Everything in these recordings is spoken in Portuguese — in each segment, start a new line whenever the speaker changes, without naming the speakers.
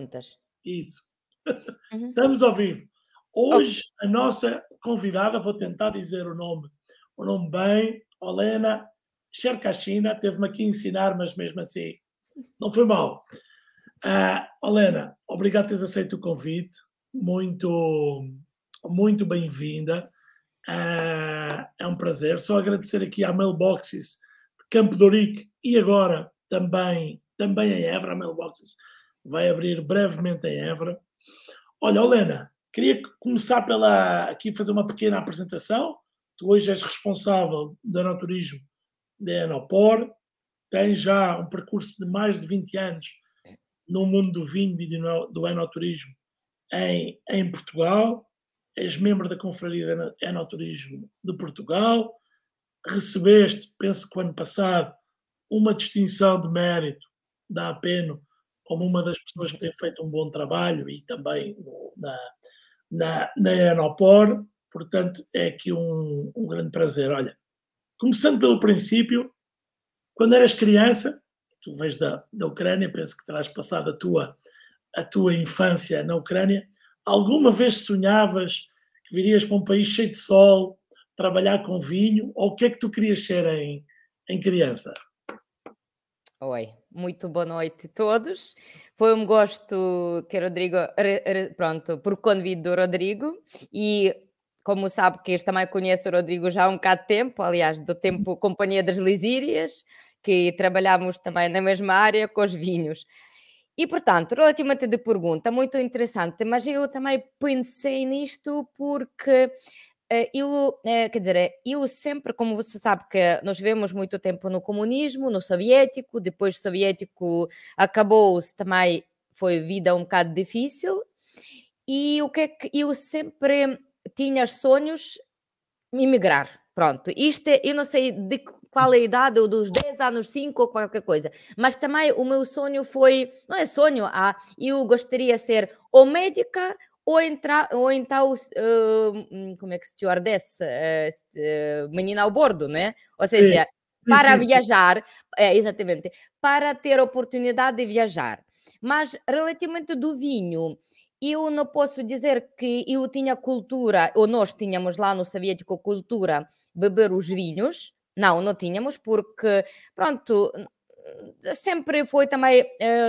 perguntas.
Isso.
Uhum.
Estamos ao vivo.
Ok.
Hoje, a nossa convidada, vou tentar dizer o nome bem, Olena Cherkashina, teve-me aqui a ensinar, mas mesmo assim, não foi mal. Olena, obrigado por teres aceito o convite, muito, muito bem-vinda. É um prazer. Só agradecer aqui à Mailboxes de Campo de Ourique e agora também em Évora. A Mailboxes vai abrir brevemente em Évora. Olha, Helena, queria começar pela aqui fazer uma pequena apresentação. Tu hoje és responsável do enoturismo da Enopor, tens já um percurso de mais de 20 anos no mundo do vinho e do enoturismo em Portugal, és membro da Confraria de Enoturismo de Portugal, recebeste, penso que o ano passado, uma distinção de mérito da APENO como uma das pessoas que tem feito um bom trabalho e também na Enopor, portanto é aqui um grande prazer. Olha, começando pelo princípio, quando eras criança, tu vens da Ucrânia, penso que terás passado a tua infância na Ucrânia, alguma vez sonhavas que virias para um país cheio de sol, trabalhar com vinho, ou o que é que tu querias ser em criança?
Oi, muito boa noite a todos. Foi um gosto que o Rodrigo, pronto, por convite do Rodrigo e como sabe que este também conhece o Rodrigo já há um bocado de tempo, aliás, do tempo Companhia das Lisírias, que trabalhamos também na mesma área com os vinhos. E, portanto, relativamente à pergunta, muito interessante, mas eu também pensei nisto porque quer dizer, eu sempre, como você sabe, que nós vivemos muito tempo no comunismo, no soviético, depois o soviético acabou-se também, foi vida um bocado difícil, e o que é que eu sempre tinha sonhos emigrar. Pronto, isto eu não sei de qual é a idade, ou dos 10 anos, 5 ou qualquer coisa, mas também o meu sonho foi, não é sonho, eu gostaria de ser ou médica ou então, como é que stewardess, menina ao bordo, né? Ou
Sim,
seja,
sim,
para
sim, sim.
viajar, exatamente, para ter a oportunidade de viajar. Mas relativamente do vinho, eu não posso dizer que eu tinha cultura, ou nós tínhamos lá no soviético cultura, beber os vinhos. Não, não tínhamos, porque, pronto, sempre foi também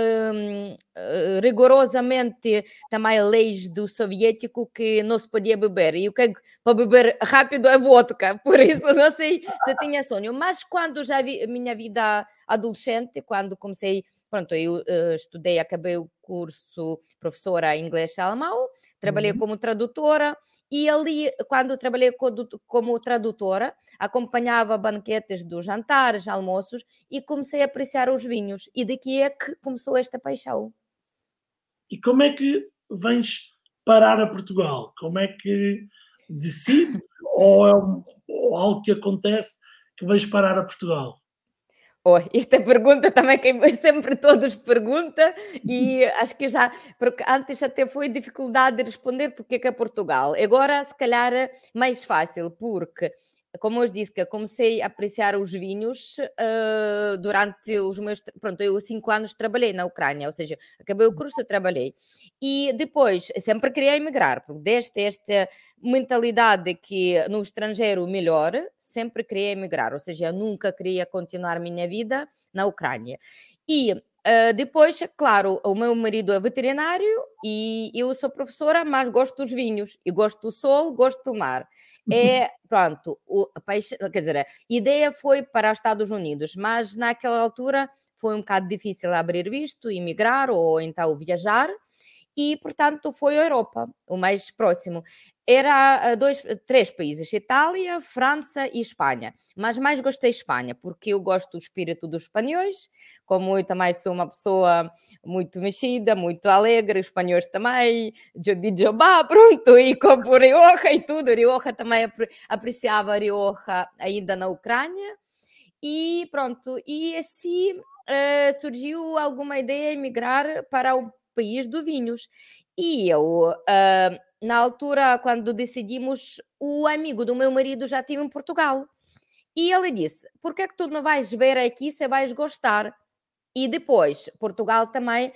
rigorosamente também leis do soviético que não se podia beber. E o que é que para beber rápido é vodka, por isso não sei se tinha sonho. Mas quando já vi a minha vida adolescente, quando comecei, pronto, eu estudei, acabei o curso professora inglês e alemão, trabalhei
Uhum.
como tradutora e ali, quando trabalhei como tradutora, acompanhava banquetes dos jantares, almoços e comecei a apreciar os vinhos. E daqui é que começou esta paixão.
E como é que vens parar a Portugal? Como é que decides, ou algo que acontece que vens parar a Portugal?
Oh, esta pergunta também que sempre todos perguntam e acho que já, porque antes até foi dificuldade de responder porque é que é Portugal. Agora, se calhar, é mais fácil, porque, como eu disse, que eu comecei a apreciar os vinhos durante os meus, pronto, eu 5 anos trabalhei na Ucrânia, ou seja, acabei o curso e trabalhei. E depois, sempre queria emigrar, porque desde esta mentalidade que no estrangeiro melhor, sempre queria emigrar, ou seja, eu nunca queria continuar a minha vida na Ucrânia. E depois, claro, o meu marido é veterinário e eu sou professora, mas gosto dos vinhos, e gosto do sol, gosto do mar. É, pronto, quer dizer, a ideia foi para os Estados Unidos, mas naquela altura foi um bocado difícil abrir visto, emigrar ou então viajar, e, portanto, foi a Europa, o mais próximo. Era três países, Itália, França e Espanha. Mas mais gostei de Espanha, porque eu gosto do espírito dos espanhóis, como eu também sou uma pessoa muito mexida, muito alegre, os espanhóis também, Jobá, pronto, e como Rioja e tudo. Rioja também apreciava Rioja ainda na Ucrânia. E pronto, e assim surgiu alguma ideia de emigrar para o país do vinhos. E eu, na altura, quando decidimos, o amigo do meu marido já esteve em Portugal. E ele disse: por que é que tu não vais ver aqui se vais gostar? E depois, Portugal também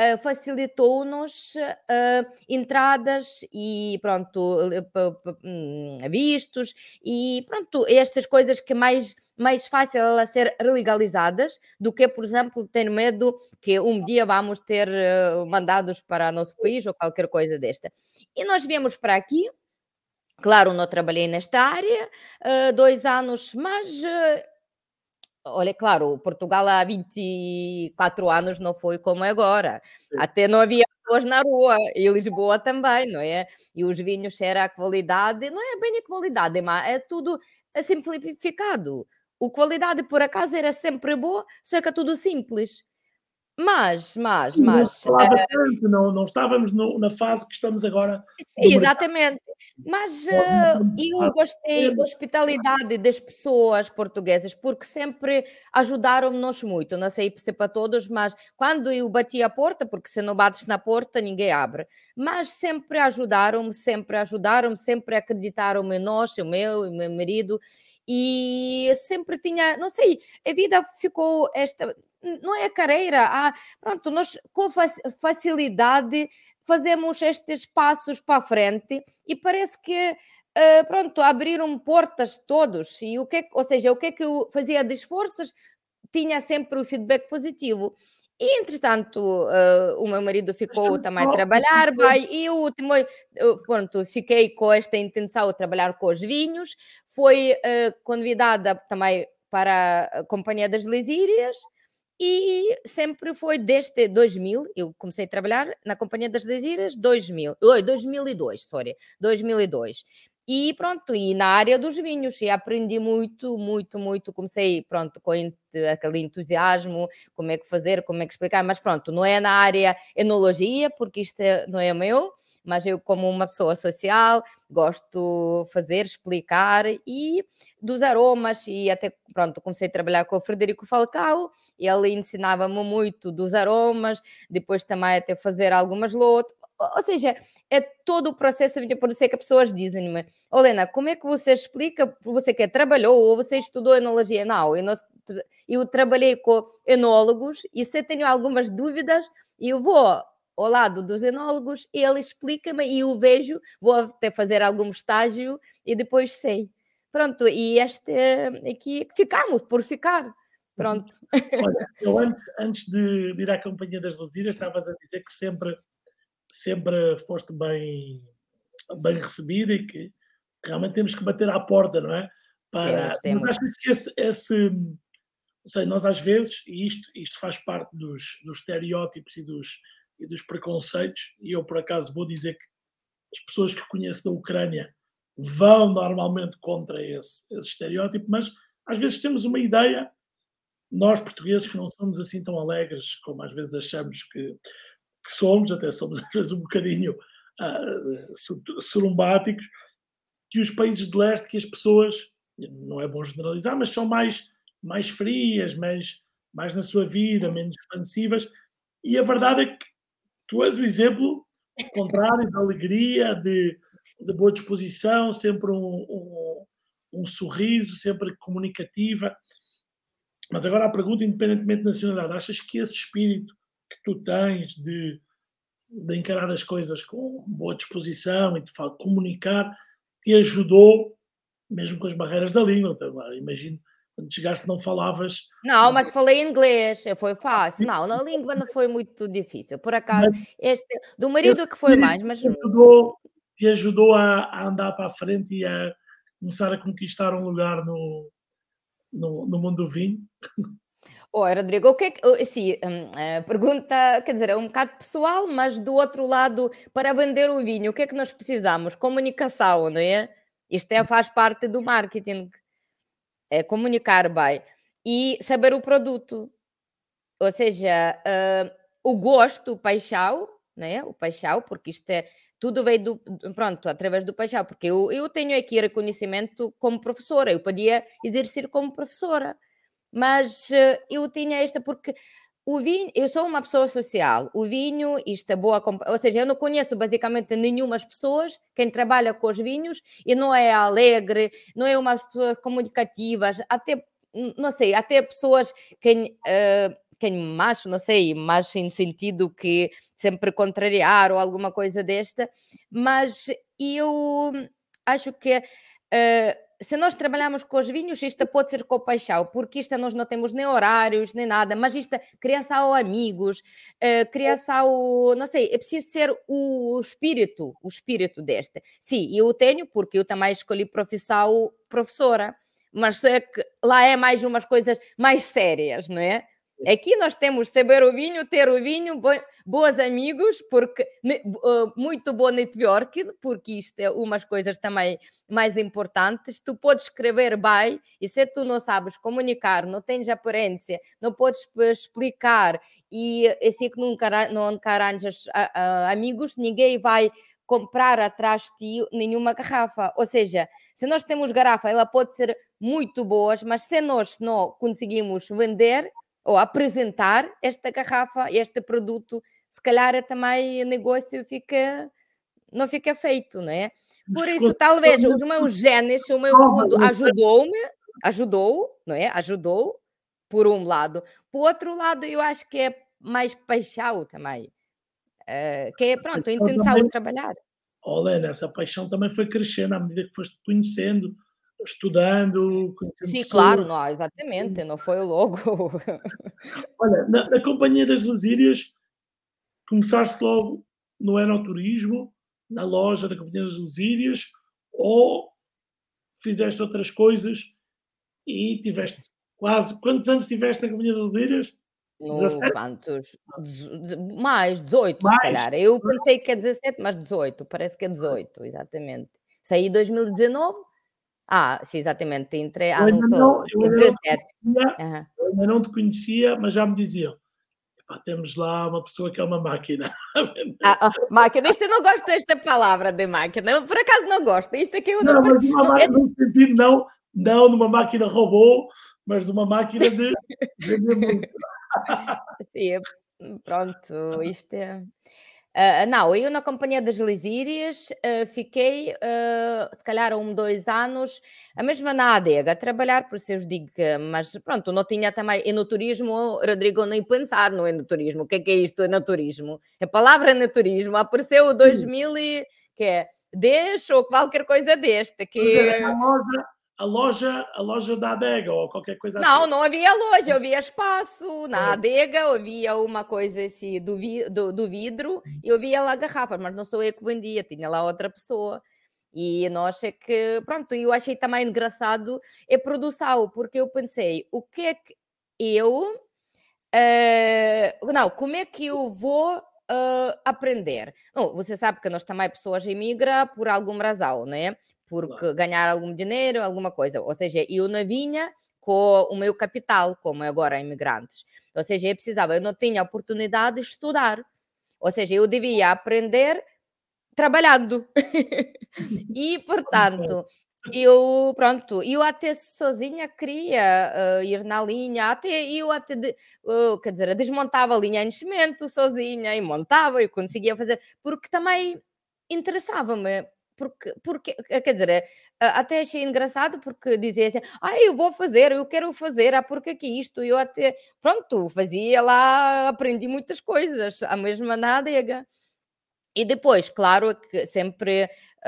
facilitou-nos entradas e pronto, vistos e pronto, estas coisas que mais fácil elas ser legalizadas do que, por exemplo, ter medo que um dia vamos ter mandados para o nosso país ou qualquer coisa desta. E nós viemos para aqui. Claro, não trabalhei nesta área 2 anos, mas olha, claro, Portugal há 24 anos não foi como é agora. Até não havia pessoas na rua, e Lisboa também, não é? E os vinhos era a qualidade, não é bem a qualidade, mas é tudo simplificado. A qualidade, por acaso, era sempre boa, só que é tudo simples. Mas, mas,
Não se
mas,
falava tanto, não estávamos na fase que estamos agora do
sim,
mercado.
exatamente. Mas,
Não
eu gostei da hospitalidade das pessoas portuguesas, porque sempre ajudaram-nos muito. Não sei se para todos, mas quando eu bati a porta, porque se não bates na porta, ninguém abre. Mas sempre acreditaram em nós, o meu marido, e sempre tinha, não sei, a vida ficou esta, não é carreira, pronto, nós com facilidade fazemos estes passos para a frente e parece que pronto, abriram portas todos e ou seja, o que é que eu fazia de esforços tinha sempre o feedback positivo. E, entretanto, o meu marido ficou
Deixa-me
também a
só
trabalhar, vai, e pronto, fiquei com esta intenção de trabalhar com os vinhos, fui convidada também para a Companhia das Lesírias, e sempre foi desde 2000, eu comecei a trabalhar na Companhia das Lesírias 2002, sorry, 2002. E pronto, e na área dos vinhos, e aprendi muito, muito, muito, comecei, pronto, com aquele entusiasmo, como é que fazer, como é que explicar, mas pronto, não é na área enologia, porque isto não é meu, mas eu como uma pessoa social, gosto de fazer, explicar, e dos aromas, e até, pronto, comecei a trabalhar com o Frederico Falcao, e ele ensinava-me muito dos aromas, depois também até fazer algumas lotes, ou seja, é todo o processo, por isso é que as pessoas dizem-me, Helena, como é que você explica, você que trabalhou ou você estudou enologia? Não, eu trabalhei com enólogos e se eu tenho algumas dúvidas, eu vou ao lado dos enólogos, ele explica-me e eu vejo, vou até fazer algum estágio e depois sei. Pronto, e este aqui ficamos por ficar. Pronto.
Olha, eu antes de ir à Companhia das Lesírias, estavas a dizer que sempre foste bem recebida e que realmente temos que bater à porta, não é? Mas
Temos.
achas que não sei, nós às vezes, e isto faz parte dos estereótipos e dos preconceitos, e eu por acaso vou dizer que as pessoas que conheço da Ucrânia vão normalmente contra esse estereótipo, mas às vezes temos uma ideia, nós portugueses que não somos assim tão alegres como às vezes achamos que somos, até somos às vezes um bocadinho sorumbáticos, que os países de leste, que as pessoas, não é bom generalizar, mas são mais frias, mais na sua vida, menos expansivas, e a verdade é que tu és o exemplo contrário de alegria, de boa disposição, sempre um sorriso, sempre comunicativa. Mas agora a pergunta, independentemente da nacionalidade, achas que esse espírito que tu tens de encarar as coisas com boa disposição e de comunicar, te ajudou, mesmo com as barreiras da língua? Então, imagino, quando chegaste não falavas,
Não,
não,
mas falei inglês, foi fácil. Não, na língua não foi muito difícil. Por acaso,
mas
este do
esse
marido é que foi
espírito
mais, mas
te ajudou a andar para a frente e a começar a conquistar um lugar no mundo do vinho?
oi, Rodrigo, o que é que assim, a pergunta, quer dizer, é um bocado pessoal, mas do outro lado, para vender o vinho, o que é que nós precisamos? Comunicação, não é? Isto faz parte do marketing, é comunicar bem e saber o produto. Ou seja, o gosto, o paixão, né? O paixão, porque isto tudo veio pronto, através do paixão, porque eu tenho aqui reconhecimento como professora, eu podia exercer como professora, mas eu tinha esta porque o vinho, eu sou uma pessoa social, o vinho, isto é boa, ou seja, eu não conheço basicamente nenhumas pessoas, quem trabalha com os vinhos, e não é alegre, não é umas pessoas comunicativas, até, não sei, até pessoas pequeno macho, não sei, macho em sentido que sempre contrariar ou alguma coisa desta, mas eu acho que se nós trabalhamos com os vinhos, isto pode ser com paixão, porque isto nós não temos nem horários, nem nada, mas isto cria-se amigos, cria-se não sei, é preciso ser o espírito deste. Sim, eu tenho, porque eu também escolhi profissão professora, mas só é que lá é mais umas coisas mais sérias, não é? Aqui nós temos saber o vinho, ter o vinho, bons amigos, porque muito bom network, porque isto é umas coisas também mais importantes. Tu podes escrever bem e se tu não sabes comunicar, não tens aparência, não podes explicar e assim que nunca arranjas amigos, ninguém vai comprar atrás de ti nenhuma garrafa. Ou seja, se nós temos garrafa, ela pode ser muito boa, mas se nós não conseguimos vender ou apresentar esta garrafa, este produto, se calhar também o negócio não fica feito, não é? Por isso, talvez os meus genes, o meu fundo ajudou, não é? Ajudou, por um lado. Por outro lado, eu acho que é mais paixão também. Que é, pronto, a intenção de trabalhar.
Helena, essa paixão também foi crescendo à medida que foste conhecendo, estudando, conhecendo
Sim,
pessoas.
claro, não, exatamente, não foi logo.
Olha, na Companhia das Lusírias, começaste logo no enoturismo, na loja da Companhia das Lusírias, ou fizeste outras coisas e tiveste quase. Quantos anos tiveste na Companhia das Lusírias?
No
17?
quantos? Mais, 18, se
Mais?
calhar. Eu pensei que é 17, mas 18, parece que é 18, exatamente. Saí em 2019? Sim, exatamente, entrei,
Eu ainda
não
não,
estou,
eu
é
ainda não te
17.
conhecia,
Aham.
eu ainda não te conhecia, mas já me diziam: "Epá, temos lá uma pessoa que é uma máquina."
Máquina, isto eu não gosto desta palavra de máquina, eu por acaso não gosto, isto aqui eu não...
Não, mas de uma
não é...
máquina, num sentido, não de uma máquina robô, mas de uma máquina de vender muito.
Sim, pronto, isto é... não, eu na Companhia das Lusírias fiquei, se calhar, 2 anos, a mesma na adega, a trabalhar, por isso eu digo que, mas pronto, não tinha também enoturismo, Rodrigo, nem pensar no enoturismo. O que é isto, enoturismo? A palavra enoturismo apareceu em 2000 e, que é, 10 ou qualquer coisa deste,
Mas era
que...
a loja da adega ou qualquer coisa assim.
Não havia loja, havia espaço. Na adega havia uma coisa assim do vidro e havia lá garrafas, mas não sou eu que vendia, tinha lá outra pessoa. E nós é que, pronto, eu achei também engraçado a produção, porque eu pensei, o que é que eu, não, como é que eu vou aprender? Não, você sabe que nós também pessoas emigram por alguma razão, não é? Porque
Claro.
ganhar algum dinheiro, alguma coisa. Ou seja, eu não vinha com o meu capital, como agora imigrantes. Ou seja, eu não tinha oportunidade de estudar. Ou seja, eu devia aprender trabalhando. E, portanto, eu até sozinha queria ir na linha, quer dizer, desmontava a linha de enchimento sozinha e montava, eu conseguia fazer, porque também interessava-me, porque quer dizer, até achei engraçado porque dizia assim, eu quero fazer, porque que isto? Eu até, pronto, fazia lá, aprendi muitas coisas, a mesma na adega. E depois, claro que sempre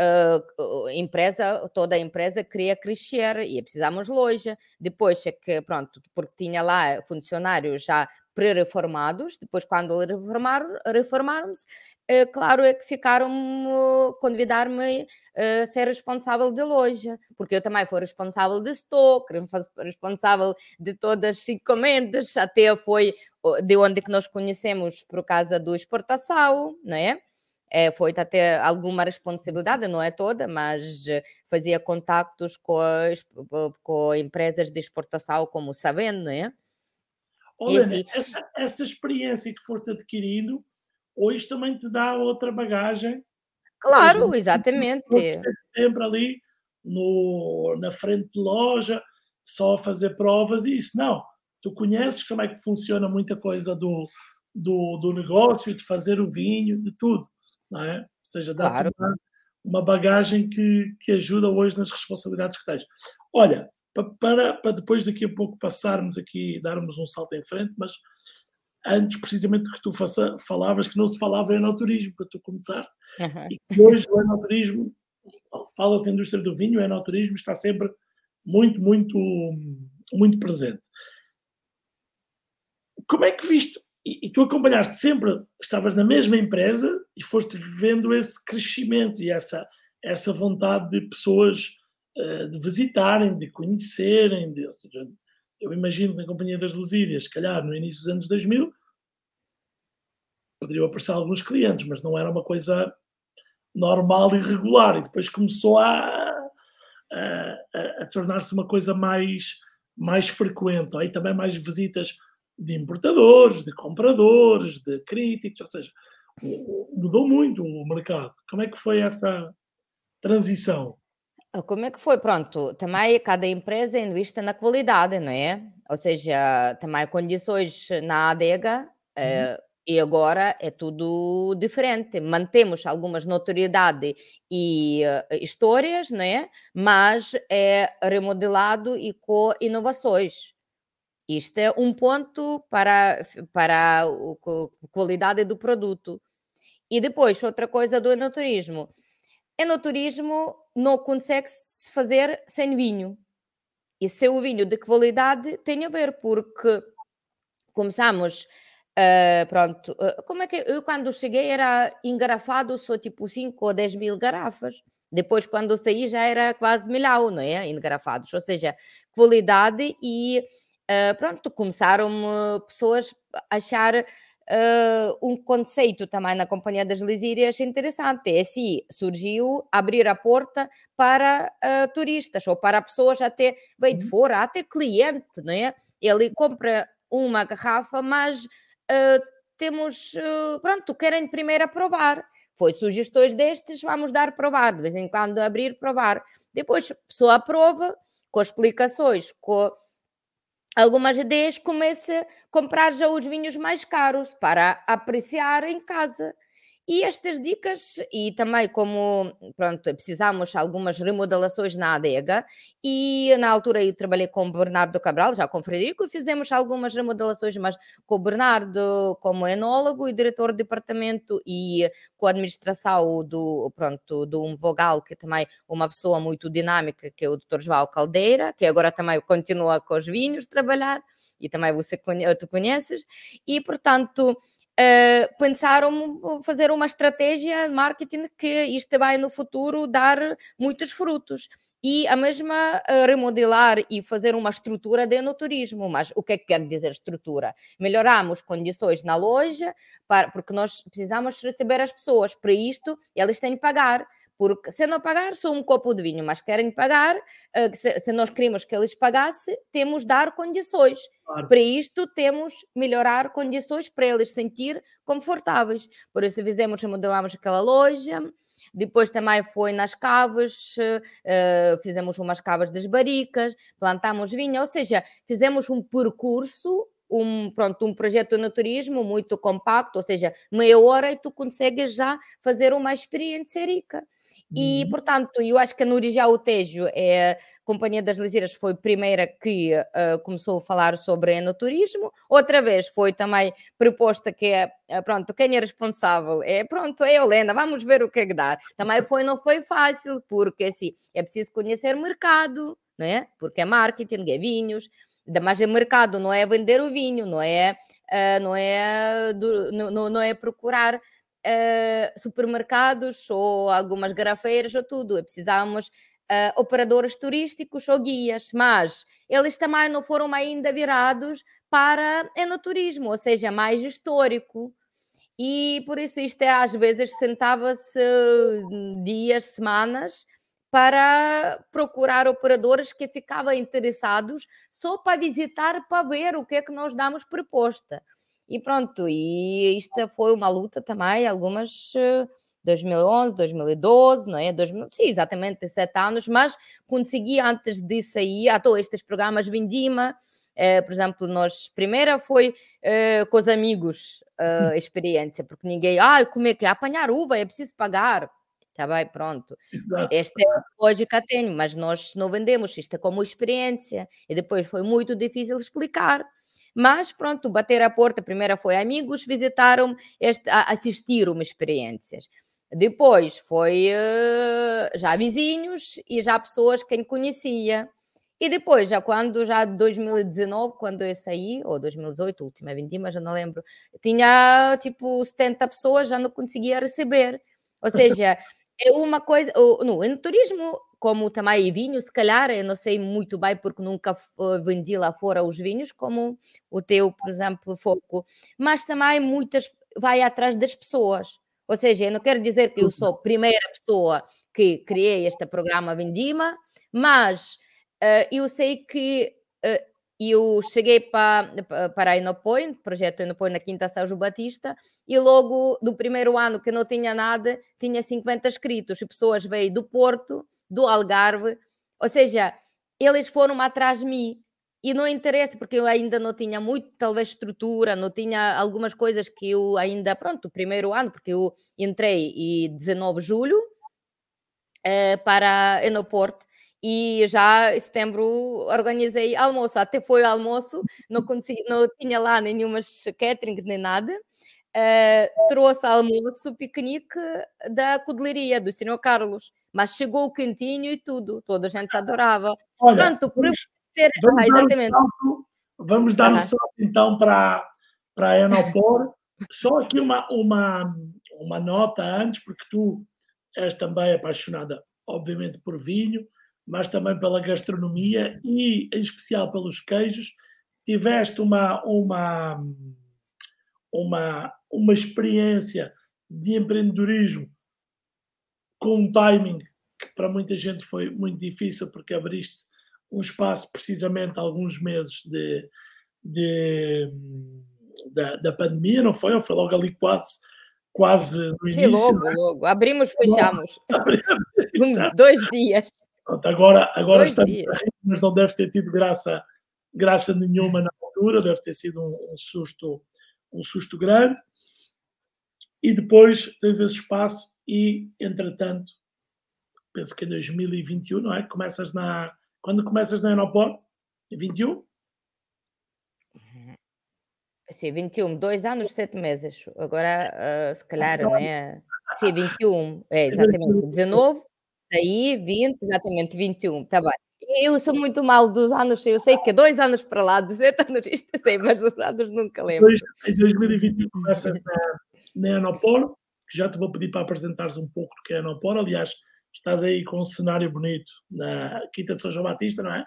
toda a empresa queria crescer e precisamos de loja. Depois é que, pronto, porque tinha lá funcionários já pré-reformados, depois quando reformaram-se, claro é que ficaram convidar-me a ser responsável de loja, porque eu também fui responsável de estoque, responsável de todas as encomendas, até foi de onde que nós conhecemos por causa da exportação, não é? Foi até alguma responsabilidade, não é toda, mas fazia contactos com empresas de exportação, como sabendo, não é? E
Olha,
assim,
essa experiência que foste adquirindo, hoje também te dá outra bagagem, ou seja,
claro,
não
exatamente.
esteve sempre ali na frente de loja, só a fazer provas e isso, não. Tu conheces como é que funciona muita coisa do negócio, de fazer o vinho, de tudo, não é? Ou seja, dá-te
Claro.
uma bagagem que ajuda hoje nas responsabilidades que tens. Olha, para depois daqui a pouco passarmos aqui, darmos um salto em frente, mas antes precisamente que tu falavas que não se falava em enoturismo, quando tu começaste,
Aham.
e que hoje o enoturismo, fala-se indústria do vinho, o enoturismo está sempre muito, muito, muito presente. Como é que viste? E tu acompanhaste sempre, estavas na mesma empresa e foste vendo esse crescimento e essa vontade de pessoas de visitarem, de conhecerem, ou seja, eu imagino que na Companhia das Lusírias, se calhar no início dos anos 2000, poderiam aparecer alguns clientes, mas não era uma coisa normal e regular, e depois começou a tornar-se uma coisa mais frequente. Aí também mais visitas de importadores, de compradores, de críticos, ou seja, mudou muito o mercado. Como é que foi essa transição?
Como é que foi? Pronto, também cada empresa investe na qualidade, não é? Ou seja, também condições na adega,
Uhum,
e agora é tudo diferente. Mantemos algumas notoriedade e histórias, não é? Mas é remodelado e com inovações. Isto é um ponto para a qualidade do produto. E depois, outra coisa do enoturismo. Enoturismo não consegue-se fazer sem vinho. E se o vinho de qualidade tem a ver, porque começamos, pronto, como é que eu quando cheguei era engarrafado só tipo 5 ou 10 mil garrafas. Depois, quando saí, já era quase milhão, não é? Engarrafados. Ou seja, qualidade e, pronto, começaram pessoas a achar um conceito também na Companhia das Lusírias interessante. É assim, surgiu abrir a porta para turistas ou para pessoas até bem de
uhum,
fora, até cliente, não é? Ele compra uma garrafa, mas uh, temos, pronto, querem primeiro provar. Foi sugestões destes, vamos dar a provar, de vez em quando abrir, provar. Depois a pessoa aprova, com explicações, com algumas ideias, começa a comprar já os vinhos mais caros para apreciar em casa. E estas dicas, e também como, pronto, precisamos algumas remodelações na adega, e na altura eu trabalhei com o Bernardo Cabral, já com o Frederico, e fizemos algumas remodelações, mas com o Bernardo como enólogo e diretor de departamento e com a administração do, pronto, do Vogal, que também é uma pessoa muito dinâmica, que é o Dr. João Caldeira, que agora também continua com os vinhos trabalhar, e também tu conheces, e portanto pensaram fazer uma estratégia de marketing que isto vai no futuro dar muitos frutos. E a mesma remodelar e fazer uma estrutura de enoturismo. Mas o que é que quer dizer estrutura? Melhoramos condições na loja, porque nós precisamos receber as pessoas. Para isto, eles têm que pagar. Porque se não pagar, só um copo de vinho, mas querem pagar, se nós queremos que eles pagassem, temos de dar condições.
claro.
Para isto, temos melhorar condições para eles se sentir confortáveis. Por isso, fizemos, remodelamos aquela loja. Depois também foi nas caves, fizemos umas caves das barricas, plantámos vinho, ou seja, fizemos um percurso, pronto, um projeto de naturismo muito compacto, ou seja, meia hora e tu consegues já fazer uma experiência rica. E,
Uhum.
portanto, eu acho que a Núria o Tejo, a Companhia das Lusírias, foi a primeira que começou a falar sobre enoturismo. Outra vez foi também proposta que é, pronto, quem é responsável? É, pronto, é a Helena, vamos ver o que é que dá. Também não foi fácil, porque assim, é preciso conhecer o mercado, não é? Porque é marketing, é vinhos, mas o mercado não é vender o vinho, não é procurar supermercados ou algumas garrafeiras ou tudo. Precisamos operadores turísticos ou guias, mas eles também não foram ainda virados para enoturismo, ou seja, mais histórico. E por isso isto é, às vezes sentava-se dias, semanas para procurar operadores que ficavam interessados só para visitar, para ver o que é que nós damos proposta. E pronto, e isto foi uma luta também, algumas 2011, 2012, não é? 2000, sim, exatamente 7 anos, mas consegui antes de sair, a todos estes programas Vindima, por exemplo, nós, primeira foi com os amigos, experiência, porque ninguém, como é que é? Apanhar uva, é preciso pagar. Está bem, pronto.
Exato.
Esta é a lógica tenho, mas nós não vendemos, isto é como experiência. E depois foi muito difícil explicar. Mas pronto, bater a porta, primeiro foi amigos, visitaram, assistiram experiências. Depois foi já vizinhos e já pessoas que conhecia. E depois, já 2019, quando eu saí, ou 2018, última Vindima, já não lembro, tinha tipo 70 pessoas, já não conseguia receber. Ou seja, é uma coisa. No turismo, como também vinho, se calhar, eu não sei muito bem, porque nunca vendi lá fora os vinhos, como o teu, por exemplo, foco. Mas também muitas vai atrás das pessoas. Ou seja, eu não quero dizer que eu sou a primeira pessoa que criei este programa Vindima, mas eu sei que eu cheguei para a Enopoint, projeto Enopoint na Quinta São João Batista, e logo do primeiro ano que não tinha nada, tinha 50 inscritos, e pessoas veio do Porto, do Algarve, ou seja, eles foram atrás de mim, e não interessa, porque eu ainda não tinha muito, talvez, estrutura, não tinha algumas coisas que eu ainda, pronto, o primeiro ano, porque eu entrei em 19 de julho para a Enoporto, e já em setembro organizei almoço, até foi almoço, não tinha lá nenhuma catering nem nada, trouxe almoço, piquenique da codelaria do Senhor Carlos, mas chegou o quentinho e tudo, toda a gente adorava.
Olha,
Pronto, exatamente.
Vamos dar um salto então para a Enopor. Só aqui uma nota antes, porque tu és também apaixonada, obviamente, por vinho, mas também pela gastronomia e, em especial, pelos queijos. Tiveste uma experiência de empreendedorismo com um timing que para muita gente foi muito difícil, porque abriste um espaço precisamente há alguns meses da pandemia, não foi? Ou foi logo ali quase no
Sim,
início?
logo. Abrimos, fechamos.
Não é?
2 dias.
Pronto, agora
2
estamos
dias.
a rir, mas não deve ter tido graça nenhuma na altura, deve ter sido um susto grande. E depois tens esse espaço e, entretanto, penso que em 2021, não é? Quando começas na Enopor? Em 21?
Sim, 21, 2 anos, 7 meses. Agora, se calhar, né? Sim, 21,
Em
exatamente.
2021.
19, saí, 20, exatamente, 21, tá bem. Eu sou muito mal dos anos, eu sei que é 2 anos para lá, 17 anos, isto eu sei, mas os anos nunca lembro.
Depois, em 2021, começas na Enopor, que já te vou pedir para apresentares um pouco do que é a Enopor. Aliás, estás aí com um cenário bonito na Quinta de São João Batista, não é?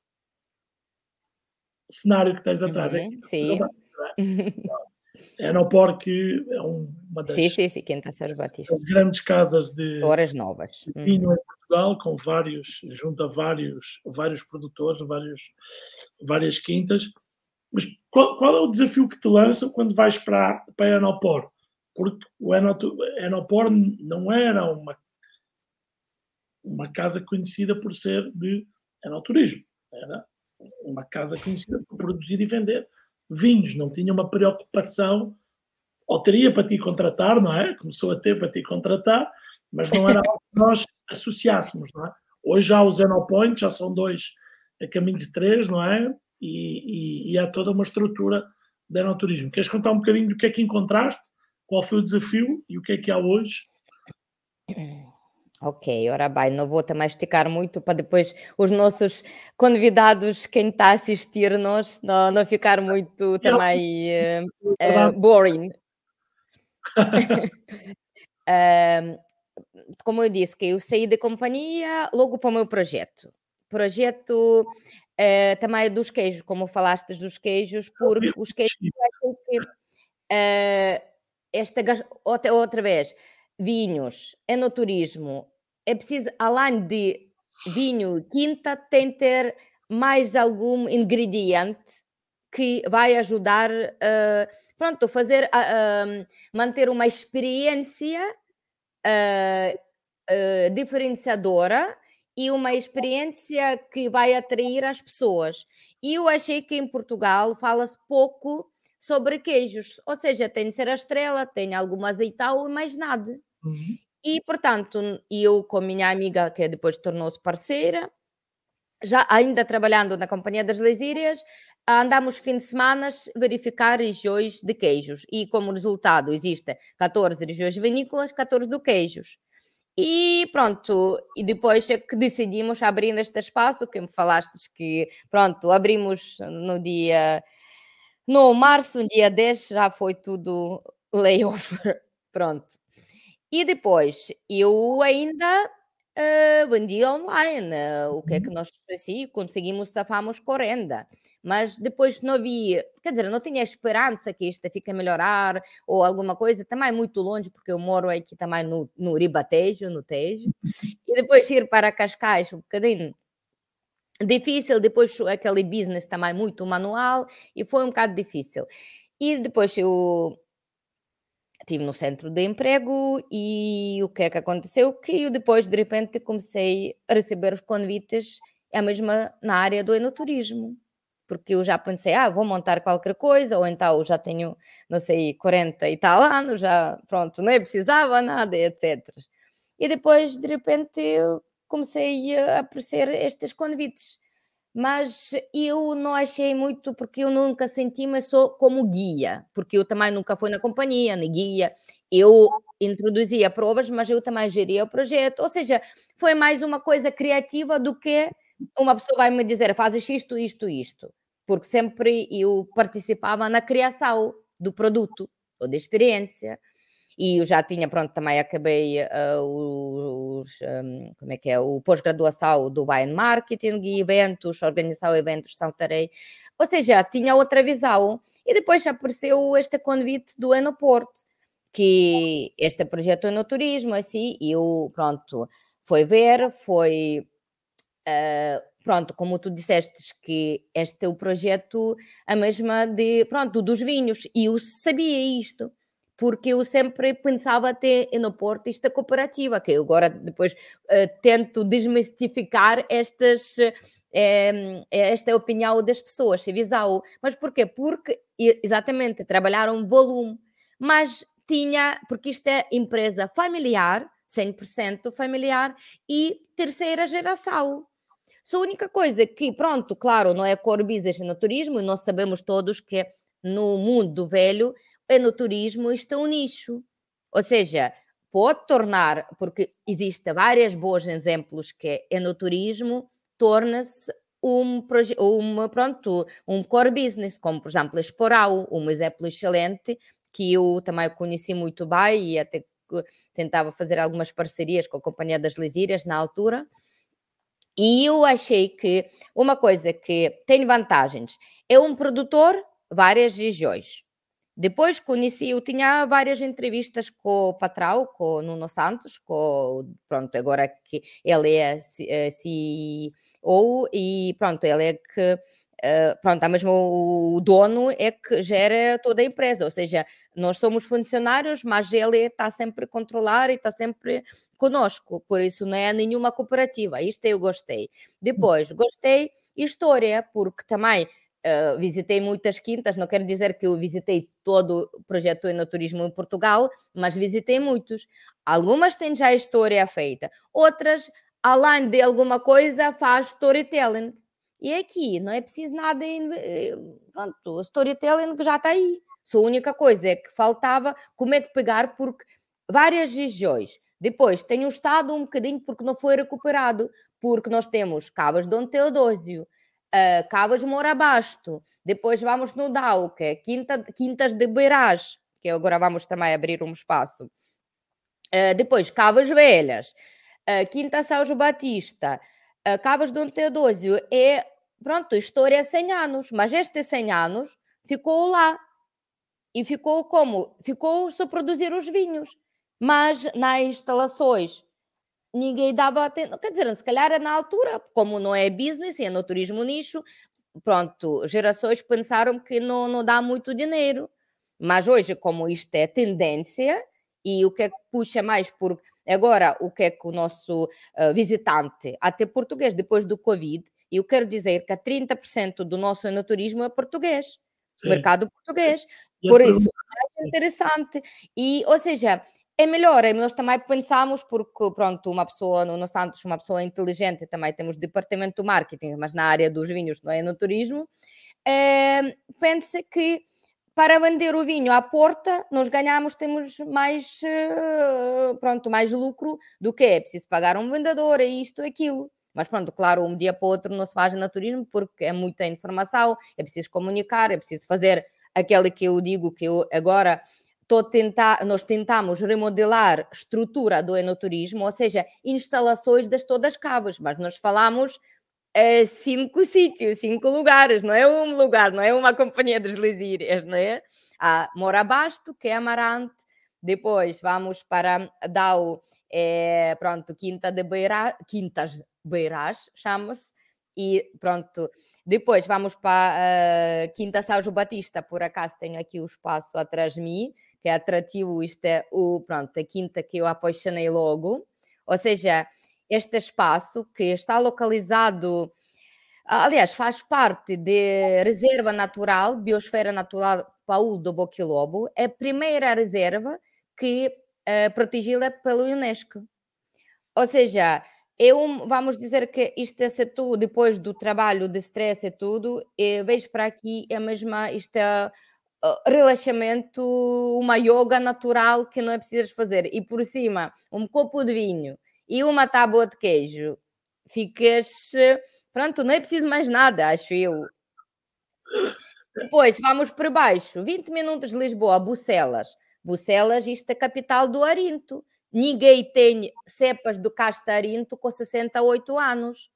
O cenário que tens atrás é a Quinta de São João
Sim.
Batista, não é? A Enopor, que é uma
Sim,
das
sim, sim, Quinta São Batista.
grandes casas de
Horas novas.
vinho em Portugal, junto a vários produtores, várias quintas. Mas qual é o desafio que te lançam quando vais para a Enopor? Porque a Enopor não era uma casa conhecida por ser de enoturismo, era uma casa conhecida por produzir e vender vinhos, não tinha uma preocupação, ou teria para ti contratar, não é? Começou a ter para ti contratar, mas não era algo que nós associássemos, não é? Hoje já os Enopoints, já são 2 a caminho de 3, não é? E há toda uma estrutura de enoturismo. Queres contar um bocadinho do que é que encontraste? Qual foi o desafio e o que há hoje?
Ok, ora bem, não vou também esticar muito para depois os nossos convidados, quem está a assistir-nos, não ficar muito
E é
também
verdade.
boring. Ahm, Como eu disse, que eu saí da companhia logo para o meu projeto. Projeto também é dos queijos, como falaste dos queijos, porque os queijos eu acho que outra vez, vinhos, enoturismo, é preciso, além de vinho e quinta, tem que ter mais algum ingrediente que vai ajudar, pronto, manter uma experiência ah, diferenciadora e uma experiência que vai atrair as pessoas. E eu achei que em Portugal fala-se pouco sobre queijos, ou seja, tem de ser a estrela, tem algum azeitão e mais nada.
Uhum.
E, portanto, eu com a minha amiga, que depois tornou-se parceira, já ainda trabalhando na Companhia das Lesírias, andamos fim de semana verificar regiões de queijos e como resultado existem 14 regiões vinícolas, 14 de queijos. E pronto, e depois é que decidimos abrir este espaço, que me falaste que, pronto, abrimos no março, no dia 10, já foi tudo layoff, pronto. E depois, eu ainda vendia online, o que é que nós assim, conseguimos, safamos com renda. Mas depois não havia, quer dizer, não tinha esperança que isto fique a melhorar ou alguma coisa, também muito longe, porque eu moro aqui também no Ribatejo, no Tejo, e depois ir para Cascais um bocadinho difícil, depois aquele business também muito manual, e foi um bocado difícil. E depois eu estive no centro de emprego e o que é que aconteceu? Que eu depois, de repente, comecei a receber os convites, é mesmo na área do enoturismo, porque eu já pensei, vou montar qualquer coisa, ou então já tenho, não sei, 40 e tal anos, já, pronto, nem precisava nada, etc. E depois, de repente, eu comecei a aparecer estes convites. Mas eu não achei muito, porque eu nunca senti-me só como guia, porque eu também nunca fui na companhia, nem guia. Eu introduzia provas, mas eu também geria o projeto. Ou seja, foi mais uma coisa criativa do que uma pessoa vai me dizer, fazes isto, isto, isto. Porque sempre eu participava na criação do produto, ou da experiência. E eu já tinha, pronto, também acabei como é que é, o pós-graduação do Wine Marketing e eventos, organização de eventos, saltarei. Ou seja, tinha outra visão. E depois apareceu este convite do Enoporto, que este projeto Enoturismo, assim, e eu, pronto, foi ver, pronto, como tu disseste que este é o projeto, a mesma pronto, dos vinhos, e eu sabia isto, porque eu sempre pensava até no Porto esta cooperativa, que eu agora depois tento desmistificar esta opinião das pessoas, a visão. Mas porquê? Porque, exatamente, trabalharam volume, mas porque isto é empresa familiar, 100% familiar, e terceira geração. Só a única coisa que, pronto, claro, não é core business no turismo, e nós sabemos todos que no mundo velho, no turismo, isto é um nicho. Ou seja, pode tornar, porque existem vários bons exemplos que no turismo torna-se um core business, como por exemplo a Esporau, um exemplo excelente que eu também conheci muito bem e até tentava fazer algumas parcerias com a Companhia das Lisírias na altura. E eu achei que uma coisa que tem vantagens é um produtor, várias regiões. Depois eu tinha várias entrevistas com o patrão, com o Nuno Santos, pronto, agora que ele é CEO e pronto, ele é que, pronto, mesmo o dono é que gera toda a empresa, ou seja, nós somos funcionários, mas ele está sempre a controlar e está sempre conosco, por isso não é nenhuma cooperativa, isto eu gostei. Depois, gostei história, porque também visitei muitas quintas, não quero dizer que eu visitei todo o projeto Enoturismo em Portugal, mas visitei muitos. Algumas têm já história feita, outras, além de alguma coisa, faz storytelling. E aqui não é preciso nada, pronto, o storytelling já está aí. Só a única coisa é que faltava como é que pegar, porque várias regiões. Depois tem o Estado um bocadinho porque não foi recuperado, porque nós temos Cavas de Dom Teodósio, Cavas de Morabasto, depois vamos no Dau, que é Quintas de Beirás, que agora vamos também abrir um espaço. Depois Cavas Velhas, Quinta São João Batista, Cavas de Dom Teodósio, pronto, história 100 anos, mas estes 100 anos ficou lá. E ficou como? Ficou só produzir os vinhos. Mas nas instalações ninguém dava atenção. Quer dizer, se calhar na altura, como não é business, é no turismo nicho, pronto, gerações pensaram que não dá muito dinheiro. Mas hoje, como isto é tendência, e o que é que puxa mais por... Agora, o que é que o nosso visitante, até português, depois do Covid, e eu quero dizer que 30% do nosso enoturismo é português.
Sim.
Mercado português. Por isso, é interessante. E, ou seja, é melhor. Nós também pensamos, porque, pronto, uma pessoa, no Santos, uma pessoa inteligente, também temos departamento de marketing, mas na área dos vinhos, não é no turismo, pensa que para vender o vinho à porta, nós ganhamos, temos mais, mais lucro do que é preciso pagar um vendedor, é isto, aquilo. Mas pronto, claro, um dia para o outro não se faz naturismo porque é muita informação, é preciso comunicar, é preciso fazer aquele que eu digo que eu agora nós tentamos remodelar a estrutura do enoturismo, ou seja, instalações das todas as cavas, mas nós falamos 5 sítios, 5 lugares, não é um lugar, não é uma companhia dos Lusírias, não é? Há Morabasto, que é Amarante, depois vamos para Dau, pronto, Quintas Beirás, chama-se, e pronto, depois vamos para Quinta São João Batista, por acaso tenho aqui o espaço atrás de mim, que é atrativo, isto é a quinta que eu apaixonei logo, ou seja, este espaço que está localizado, aliás, faz parte da Reserva Natural, Biosfera Natural Paul do Boquilobo, é a primeira reserva que é protegida pelo Unesco. Ou seja, vamos dizer que isto é tudo, depois do trabalho de stress e tudo, vejo para aqui é mesmo isto é relaxamento, uma yoga natural que não é preciso fazer. E por cima, um copo de vinho e uma tábua de queijo, ficas, pronto, não é preciso mais nada, acho eu. Depois vamos para baixo, 20 minutos de Lisboa, Bucelas. Bucelas, isto é a capital do Arinto. Ninguém tem cepas do Casta Arinto com 68 anos.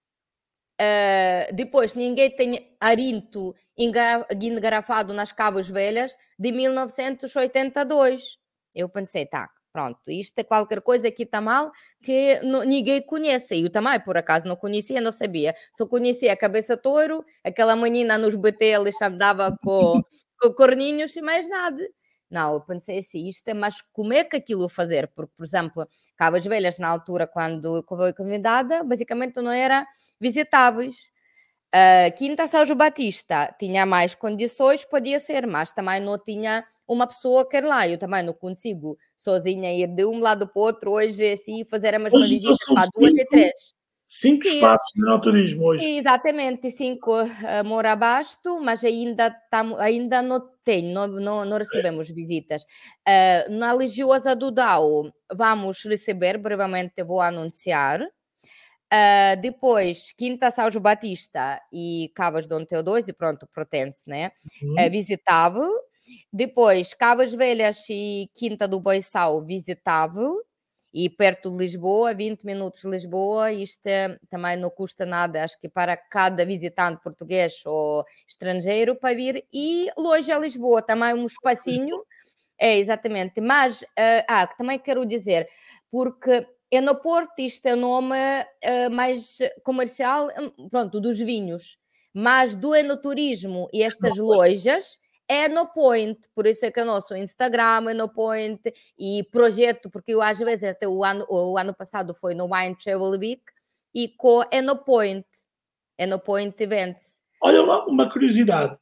Depois, ninguém tem Arinto engarrafado nas Cavas Velhas de 1982. Eu pensei, tá, pronto, isto é qualquer coisa que está mal que ninguém conhece. E eu também, por acaso, não conhecia, não sabia. Só conhecia a Cabeça Touro, aquela menina nos BTLs andava com corninhos e mais nada. Não, eu pensei assim, mas como é que aquilo fazer? Porque, por exemplo, Cavas Velhas, na altura, quando eu fui convidada, basicamente não era visitáveis. Quinta São João Batista tinha mais condições, podia ser, mas também não tinha uma pessoa que ir lá. Eu também não consigo sozinha ir de um lado para o outro hoje assim fazer a mesma
Hoje então
visita
são
para 2 e 3.
5
Sim,
espaços de enoturismo hoje.
sim, exatamente, 5 Morabasto, mas ainda não tem, não recebemos visitas. Na Religiosa do Dao vamos receber, brevemente vou anunciar. Depois, Quinta São João Batista e Cavas de Dom Teodósio, e pronto, pertence, né? Visitável. Depois, Cavas Velhas e Quinta do Boiçal, visitável. E perto de Lisboa, 20 minutos de Lisboa, isto também não custa nada, acho que para cada visitante português ou estrangeiro para vir. E longe a Lisboa, também um espacinho. Exatamente. Mas, também quero dizer, porque Enoporto, isto é o nome mais comercial, pronto, dos vinhos, mas do enoturismo e estas lojas é Enopoint, por isso é que é o nosso Instagram, Enopoint, e projeto, porque eu às vezes até o ano passado foi no Wine Travel Week, e com Enopoint Events.
Olha, uma curiosidade,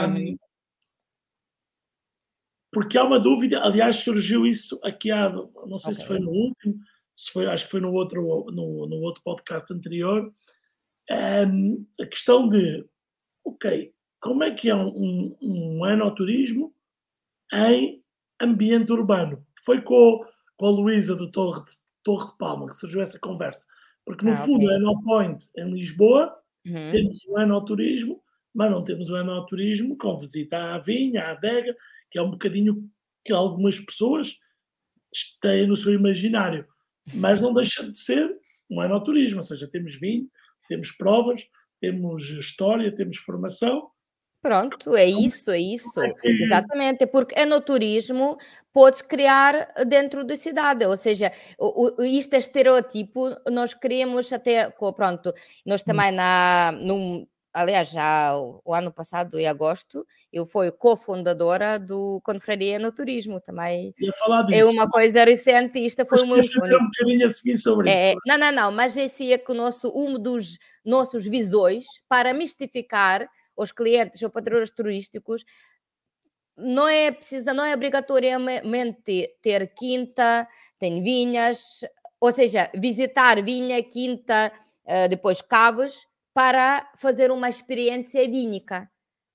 porque há uma dúvida, aliás, surgiu isso aqui não sei se foi no último, acho que foi no outro podcast anterior, a questão de, ok, como é que é um enoturismo em ambiente urbano? Foi com a Luísa do Torre de Palma que surgiu essa conversa, porque no fundo o Enopoint em Lisboa temos o enoturismo, mas não temos o enoturismo com visita à vinha, à adega, que é um bocadinho que algumas pessoas têm no seu imaginário, mas não deixa de ser um enoturismo, ou seja, temos vinho, temos provas, temos história, temos formação.
Pronto, é isso. Exatamente, porque enoturismo podes criar dentro da cidade, ou seja, isto é estereotipo, nós queremos até, pronto, nós também aliás, já o ano passado, em agosto, eu fui cofundadora do Confraria Enoturismo, também
Ia falar
é
disso.
uma coisa recente, isto foi o meu sonho.
Um bocadinho a seguir sobre isso.
Não, mas esse é que um dos nossos visões para mistificar os clientes ou padrões turísticos, não é obrigatoriamente ter quinta, tem vinhas, ou seja, visitar vinha, quinta, depois cavos, para fazer uma experiência vínica.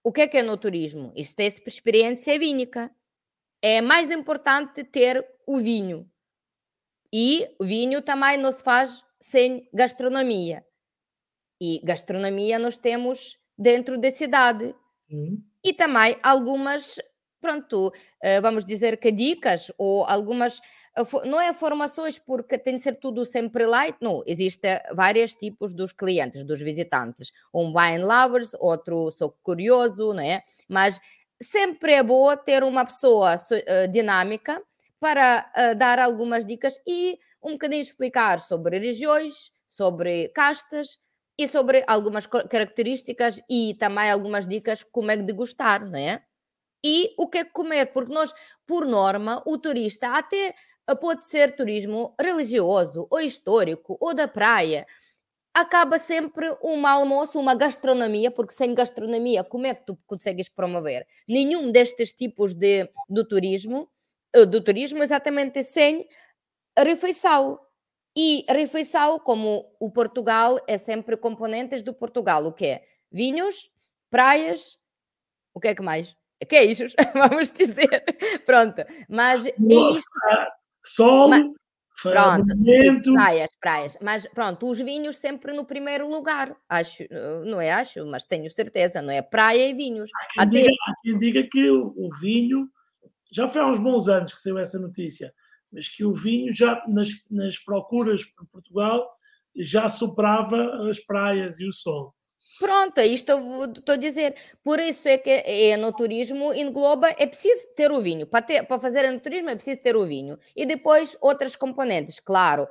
o que é no turismo? Isto é experiência vínica. É mais importante ter o vinho. E o vinho também não se faz sem gastronomia. E gastronomia nós temos dentro da cidade.
Uhum.
E também algumas, pronto, vamos dizer que dicas ou algumas, não é formações porque tem de ser tudo sempre light, não, existem vários tipos dos clientes, dos visitantes, um wine lovers, outro sou curioso, não é? Mas sempre é boa ter uma pessoa dinâmica para dar algumas dicas e um bocadinho explicar sobre regiões, sobre castas, e sobre algumas características e também algumas dicas como é que degustar, não é? E o que é que comer, porque nós, por norma, o turista até pode ser turismo religioso, ou histórico, ou da praia, acaba sempre um almoço, uma gastronomia, porque sem gastronomia, como é que tu consegues promover? Nenhum destes tipos do turismo exatamente sem refeição. E refeição, como o Portugal, é sempre componentes do Portugal. O quê? Vinhos, praias, o que é que mais? Queijos, vamos dizer. Pronto, mas é
Nossa,
isto. Ma
sol,
pronto, sim,
monumento.
praias. Mas pronto, os vinhos sempre no primeiro lugar. Acho, não é acho, mas tenho certeza, não é? Praia e vinhos. Até
Há quem diga que o vinho, já foi há uns bons anos que saiu essa notícia, mas que o vinho já nas procuras por Portugal já superava as praias e o sol.
pronto, é isto eu estou a dizer. Por isso é que no turismo engloba, é preciso ter o vinho. Para fazer enoturismo é preciso ter o vinho. E depois outras componentes, claro.